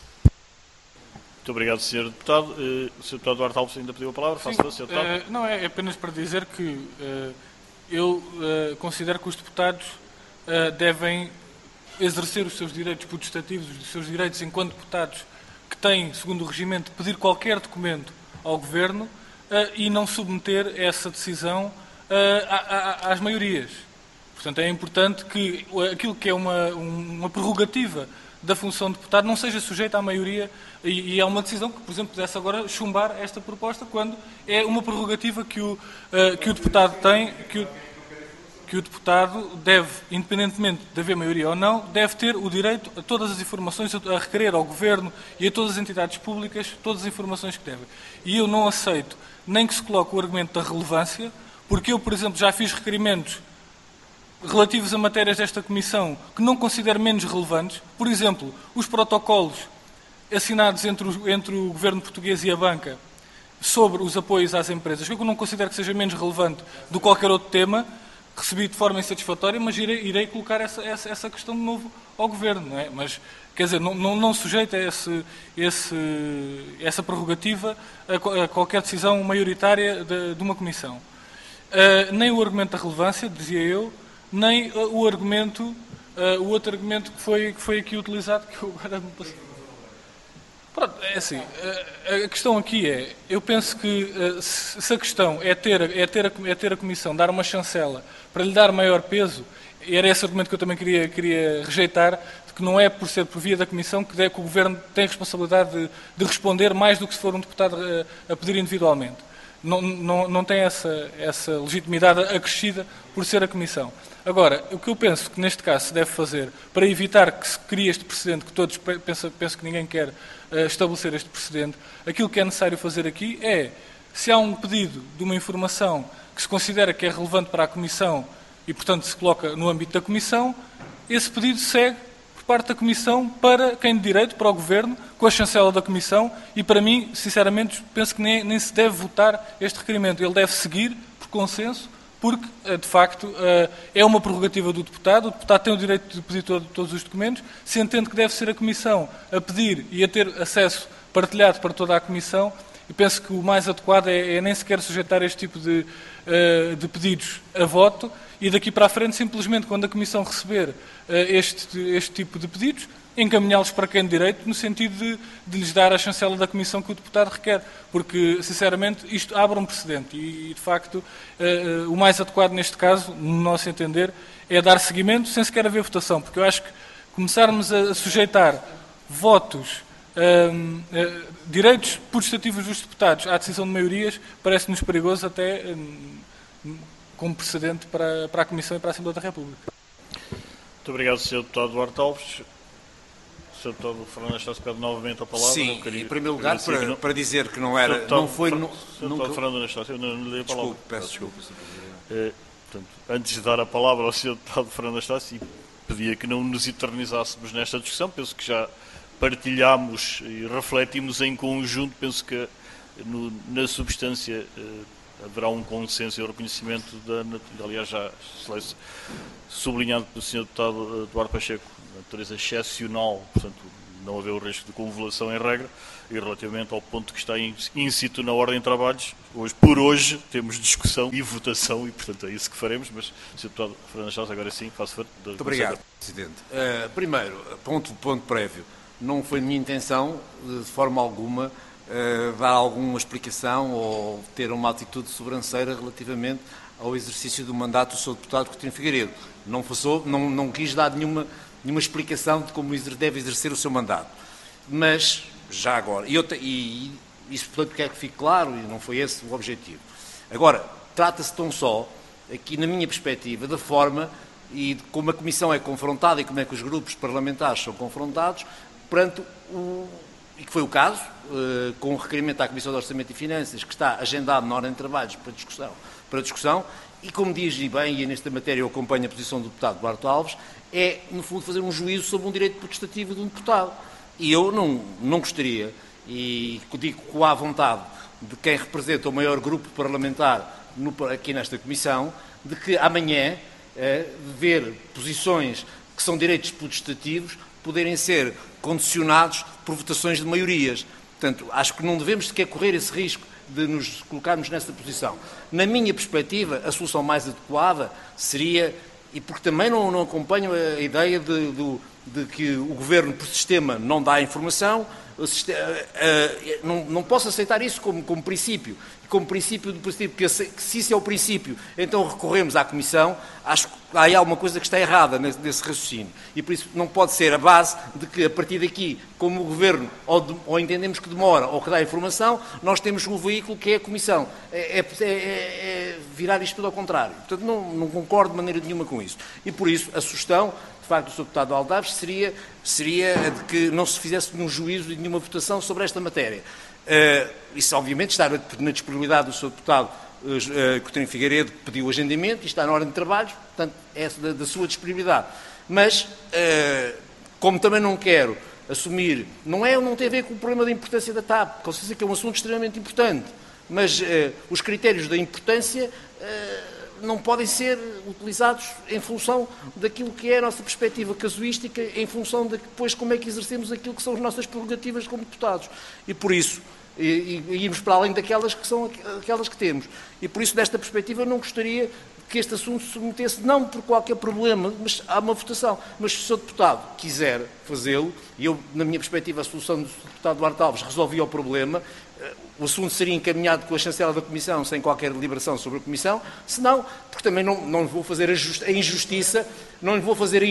Muito obrigado, Sr. Deputado. O Sr. Deputado Duarte Alves ainda pediu a palavra. Faça o Sr. Deputado. Não, é apenas para dizer que eu considero que os deputados devem exercer os seus direitos potestativos, os seus direitos enquanto deputados que têm, segundo o regimento, pedir qualquer documento ao Governo e não submeter essa decisão às maiorias. Portanto, é importante que aquilo que é uma prerrogativa da função de deputado não seja sujeita à maioria e é uma decisão que, por exemplo, pudesse agora chumbar esta proposta quando é uma prerrogativa que o deputado tem, que o deputado deve, independentemente de haver maioria ou não, deve ter o direito a todas as informações, a requerer ao Governo e a todas as entidades públicas todas as informações que devem. E eu não aceito nem que se coloque o argumento da relevância, porque eu, por exemplo, já fiz requerimentos relativos a matérias desta Comissão que não considero menos relevantes. Por exemplo, os protocolos assinados entre o Governo português e a banca sobre os apoios às empresas, que eu não considero que seja menos relevante do que qualquer outro tema, recebi de forma insatisfatória, mas irei colocar essa questão de novo ao Governo, não é? Mas, quer dizer, não sujeita essa prerrogativa a qualquer decisão maioritária de uma Comissão. Nem o argumento da relevância, dizia eu, nem o outro argumento que foi aqui utilizado, que eu agora me passei. Pronto, é assim, a questão aqui é, eu penso que se a questão é ter a Comissão, dar uma chancela para lhe dar maior peso, e era esse argumento que eu também queria rejeitar, que não é por ser por via da Comissão que o Governo tem a responsabilidade de responder mais do que se for um deputado a pedir individualmente. Não tem essa legitimidade acrescida por ser a Comissão. Agora, o que eu penso que neste caso se deve fazer para evitar que se crie este precedente, que todos penso que ninguém quer estabelecer este precedente, aquilo que é necessário fazer aqui é Se há um pedido de uma informação que se considera que é relevante para a Comissão e, portanto, se coloca no âmbito da Comissão, esse pedido segue por parte da Comissão para quem de direito, para o Governo, com a chancela da Comissão, e para mim, sinceramente, penso que nem se deve votar este requerimento. Ele deve seguir por consenso, porque, de facto, é uma prerrogativa do deputado. O deputado tem o direito de pedir todos os documentos. Se entende que deve ser a Comissão a pedir e a ter acesso partilhado para toda a Comissão, e penso que o mais adequado é nem sequer sujeitar este tipo de pedidos a voto, e daqui para a frente, simplesmente, quando a Comissão receber este tipo de pedidos, encaminhá-los para quem de direito, no sentido de lhes dar a chancela da Comissão que o deputado requer, porque, sinceramente, isto abre um precedente e, de facto, o mais adequado neste caso, no nosso entender, é dar seguimento sem sequer haver votação, porque eu acho que começarmos a sujeitar votos, direitos putestativos dos deputados à decisão de maiorias, parece-nos perigoso até como precedente para a Comissão e para a Assembleia da República. Muito obrigado, Sr. Deputado Duarte Alves. O Sr. Deputado Fernando Anastácio pede novamente a palavra. Sim, em primeiro lugar, para dizer que não era... Deputado, não foi... Sr. Deputado Fernando Anastácio, eu não lhe dei a palavra. Peço desculpa. Portanto, antes de dar a palavra ao Sr. Deputado Fernando Anastácio, pedia que não nos eternizássemos nesta discussão. Penso que já partilhámos e refletimos em conjunto. Penso que na substância haverá um consenso e o reconhecimento aliás, já sublinhado pelo Sr. Deputado Duarte Pacheco, natureza excepcional, portanto, não haver o risco de convolução em regra, e relativamente ao ponto que está in situ na ordem de trabalhos, por hoje temos discussão e votação, e portanto é isso que faremos, mas, Sr. Deputado Fernando Anastácio, agora sim, faço favor. Muito obrigado, Presidente. Primeiro, ponto prévio, não foi minha intenção, de forma alguma, dar alguma explicação ou ter uma atitude sobranceira relativamente ao exercício do mandato do Sr. Deputado Coutinho Figueiredo. Não quis dar nenhuma explicação de como deve exercer o seu mandato. Mas, já agora, e isso, portanto, quer que fique claro, e não foi esse o objetivo. Agora, trata-se tão só, aqui na minha perspectiva, da forma e de como a Comissão é confrontada e como é que os grupos parlamentares são confrontados perante e que foi o caso, com o requerimento à Comissão de Orçamento e Finanças, que está agendado na ordem de trabalhos para discussão, e como diz e bem, e nesta matéria eu acompanho a posição do deputado Duarte Alves, é, no fundo, fazer um juízo sobre um direito potestativo de um deputado. E eu não gostaria, e digo com a vontade de quem representa o maior grupo parlamentar aqui nesta Comissão, de que amanhã ver posições que são direitos potestativos poderem ser condicionados por votações de maiorias. Portanto, acho que não devemos sequer correr esse risco de nos colocarmos nessa posição. Na minha perspectiva, a solução mais adequada seria, e porque também não acompanho a ideia de que o Governo, por sistema, não dá informação, não posso aceitar isso como princípio. Como princípio, que se isso é o princípio, então recorremos à Comissão, acho que há alguma coisa que está errada nesse raciocínio. E por isso não pode ser a base de que, a partir daqui, como o Governo ou entendemos que demora ou que dá informação, nós temos um veículo que é a Comissão. É virar isto tudo ao contrário. Portanto, não concordo de maneira nenhuma com isso. E por isso, a sugestão, de facto, do Sr. Deputado Aldaves seria a de que não se fizesse nenhum juízo e nenhuma votação sobre esta matéria. Isso, obviamente, está na disponibilidade do Sr. Deputado Coutinho Figueiredo, que pediu o agendamento e está na ordem de trabalhos, portanto, é da sua disponibilidade. Mas, como também não quero assumir, não tem a ver com o problema da importância da TAP, com certeza que é um assunto extremamente importante, mas os critérios da importância não podem ser utilizados em função daquilo que é a nossa perspectiva casuística, em função de depois como é que exercemos aquilo que são as nossas prerrogativas como deputados. E por isso, irmos para além daquelas que são aquelas que temos. E por isso, desta perspectiva, não gostaria que este assunto se submetesse, não por qualquer problema, mas há uma votação. Mas se o Sr. Deputado quiser fazê-lo, e eu, na minha perspectiva, a solução do Sr. Deputado Duarte Alves resolvia o problema, o assunto seria encaminhado com a chancela da Comissão, sem qualquer deliberação sobre a Comissão, senão, porque também não lhe vou fazer a injustiça, não lhe vou fazer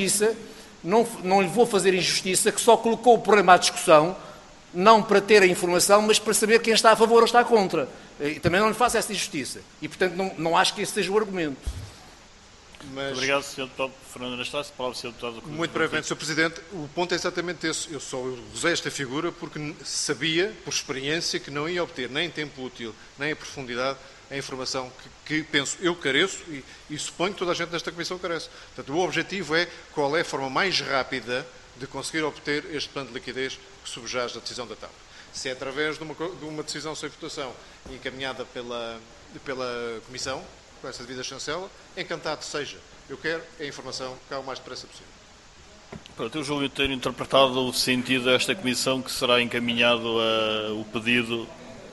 a injustiça que só colocou o problema à discussão, não para ter a informação, mas para saber quem está a favor ou está contra. E também não lhe faço essa injustiça. E, portanto, não acho que esse seja o argumento. Mas... Obrigado, Sr. Deputado Fernando Anastácio. Palavra, Sr. Deputado. Muito brevemente, Sr. Presidente, o ponto é exatamente esse. Eu só usei esta figura porque sabia, por experiência, que não ia obter nem em tempo útil, nem em profundidade, a informação que penso eu careço e suponho que toda a gente nesta Comissão carece. Portanto, o objetivo é qual é a forma mais rápida de conseguir obter este plano de liquidez que subjaz da decisão da TAP. Se é através de uma decisão sem votação encaminhada pela Comissão, com essa devida chancela, encantado seja. Eu quero a informação cá o mais depressa possível. Pronto, eu julgo ter interpretado o sentido desta Comissão que será encaminhado o pedido.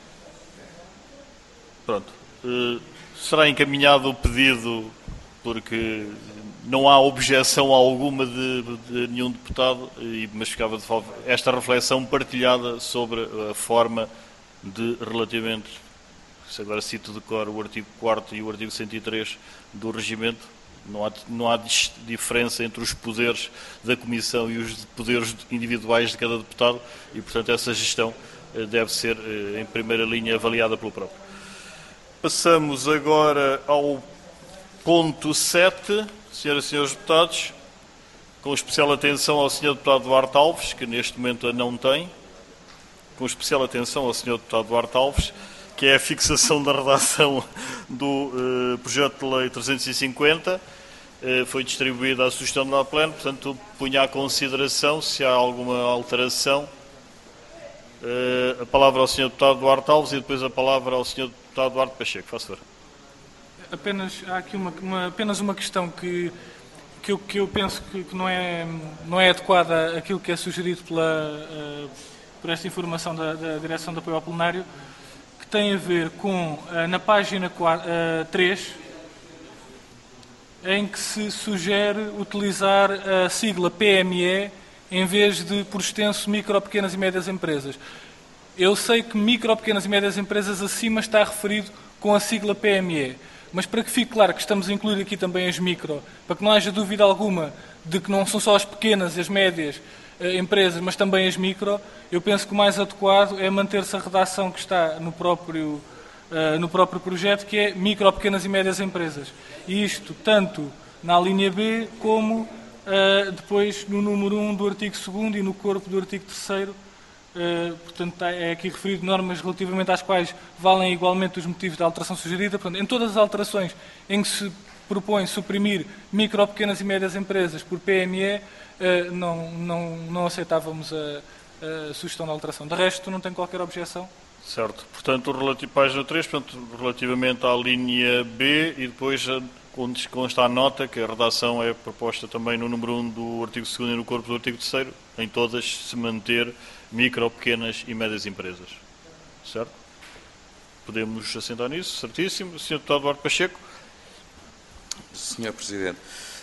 Pronto. Será encaminhado o pedido porque não há objeção alguma de nenhum deputado, mas ficava de falta esta reflexão partilhada sobre a forma de relativamente, se agora cito de cor o artigo 4º e o artigo 103 do Regimento, não há diferença entre os poderes da Comissão e os poderes individuais de cada deputado e, portanto, essa gestão deve ser, em primeira linha, avaliada pelo próprio. Passamos agora ao ponto 7, senhoras e senhores deputados, com especial atenção ao Sr. Deputado Duarte Alves, que neste momento a não tem, com especial atenção ao Sr. Deputado Duarte Alves, que é a fixação da redação do projeto de lei 350, foi distribuída a sugestão da Pleno, portanto, punha à consideração se há alguma alteração. A palavra ao Sr. Deputado Duarte Alves e depois a palavra ao Sr. Deputado Duarte Pacheco. Faça favor. Há aqui apenas uma questão que eu penso que não é adequada àquilo que é sugerido por esta informação da Direção de Apoio ao Plenário, que tem a ver com, na página 3, em que se sugere utilizar a sigla PME em vez de, por extenso, micro, pequenas e médias empresas. Eu sei que micro, pequenas e médias empresas acima está referido com a sigla PME, mas para que fique claro que estamos a incluir aqui também as micro, para que não haja dúvida alguma de que não são só as pequenas e as médias empresas, mas também as micro, eu penso que o mais adequado é manter-se a redação que está no próprio projeto, que é micro, pequenas e médias empresas. E isto tanto na linha B como depois no número 1 do artigo 2º e no corpo do artigo 3º. Portanto, é aqui referido normas relativamente às quais valem igualmente os motivos da alteração sugerida. Portanto, em todas as alterações em que se propõe suprimir micro, pequenas e médias empresas por PME, não aceitávamos a sugestão de alteração. De resto, não tenho qualquer objeção. Certo. Portanto, página 3, portanto, relativamente à linha B e depois onde consta a nota, que a redação é proposta também no número 1 do artigo 2º e no corpo do artigo 3º, em todas se manter micro, pequenas e médias empresas. Certo? Podemos assentar nisso, certíssimo. Sr. Deputado Duarte Pacheco. Sr. Presidente,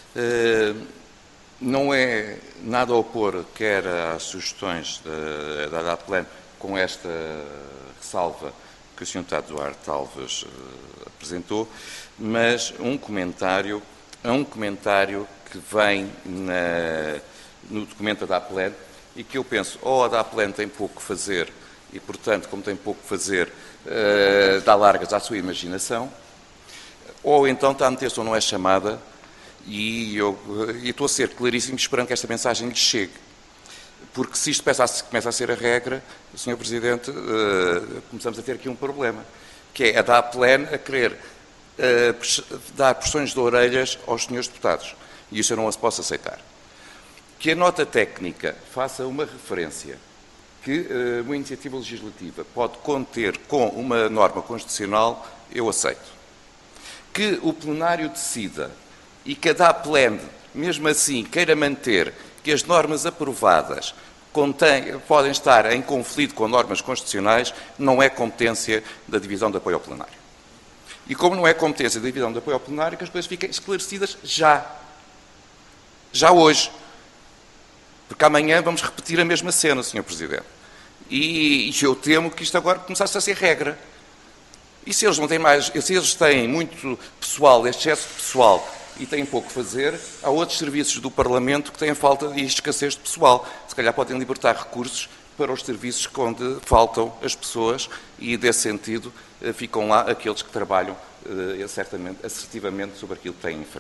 não é nada a opor quer às sugestões da Pleno com esta ressalva que o Sr. Deputado Duarte Alves apresentou, mas um comentário que vem no documento da Pleno e que eu penso, ou a da Pleno tem pouco que fazer e, portanto, como tem pouco que fazer, dá largas à sua imaginação, ou então está a meter-se ou não é chamada e eu estou a ser claríssimo esperando que esta mensagem lhe chegue. Porque se isto começa a ser a regra, Sr. Presidente, começamos a ter aqui um problema, que é a da Pleno a querer dar pressões de orelhas aos senhores deputados. E isso eu não as posso aceitar. Que a nota técnica faça uma referência que uma iniciativa legislativa pode conter com uma norma constitucional, eu aceito. Que o plenário decida e que a da Pleno, mesmo assim, queira manter que as normas aprovadas podem estar em conflito com normas constitucionais, não é competência da Divisão de Apoio ao Plenário. E como não é competência da Divisão de Apoio ao Plenário, que as coisas fiquem esclarecidas já hoje. Porque amanhã vamos repetir a mesma cena, Sr. Presidente. E eu temo que isto agora começasse a ser regra. E se eles não têm se eles têm muito pessoal, excesso de pessoal, e têm pouco a fazer, há outros serviços do Parlamento que têm falta e escassez de pessoal. Se calhar podem libertar recursos para os serviços onde faltam as pessoas e, desse sentido, ficam lá aqueles que trabalham certamente, assertivamente sobre aquilo que têm em frente. Muito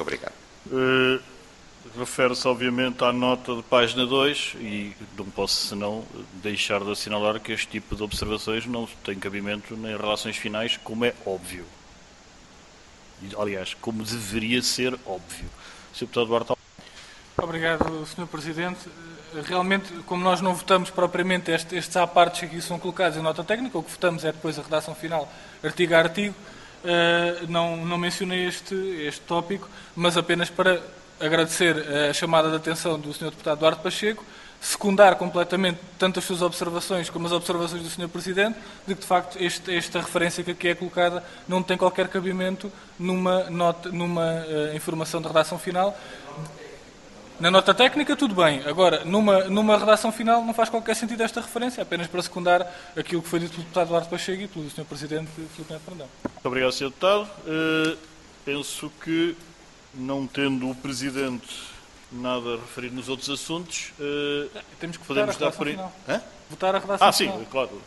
Muito obrigado. Refere-se, obviamente, à nota de página 2 e não posso senão deixar de assinalar que este tipo de observações não tem cabimento em relações finais, como é óbvio. Aliás, como deveria ser óbvio. Sr. Deputado Duarte Alves. Obrigado, Sr. Presidente. Realmente, como nós não votamos propriamente estes à partes que aqui são colocados em nota técnica, o que votamos é depois a redação final, artigo a artigo, não mencionei este tópico, mas apenas para agradecer a chamada de atenção do Sr. Deputado Duarte Pacheco, secundar completamente tanto as suas observações como as observações do Sr. Presidente, de que, de facto, esta referência que aqui é colocada não tem qualquer cabimento numa informação de redação final. Na nota técnica, tudo bem. Agora, numa redação final, não faz qualquer sentido esta referência, apenas para secundar aquilo que foi dito pelo Deputado Duarte Pacheco e pelo Sr. Presidente Filipe Neto Brandão. Muito obrigado, Sr. Deputado. Penso que, não tendo o Presidente nada a referir nos outros assuntos, temos que podemos votar a dar por... redação final. Hã? Votar a redação sim, final. claro.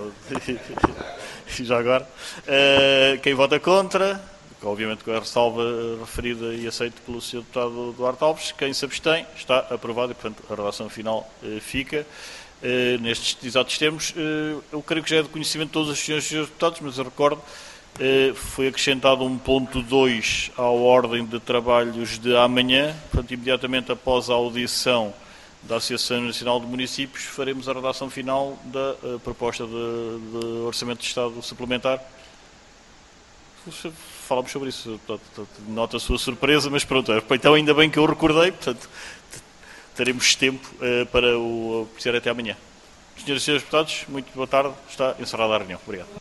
Já agora. Quem vota contra, obviamente com a ressalva referida e aceita pelo Sr. Deputado Duarte Alves, quem se abstém está aprovado e, portanto, a redação final fica. Nestes exatos termos, eu creio que já é de conhecimento de todos os senhores deputados, mas eu recordo, foi acrescentado um ponto 2 à ordem de trabalhos de amanhã, portanto, imediatamente após a audição da Associação Nacional de Municípios, faremos a redação final da proposta de Orçamento de Estado suplementar. Falamos sobre isso, nota a sua surpresa, mas pronto, então ainda bem que eu recordei, portanto, teremos tempo para o apreciar até amanhã. Senhoras e senhores deputados, muito boa tarde, está encerrada a reunião. Obrigado.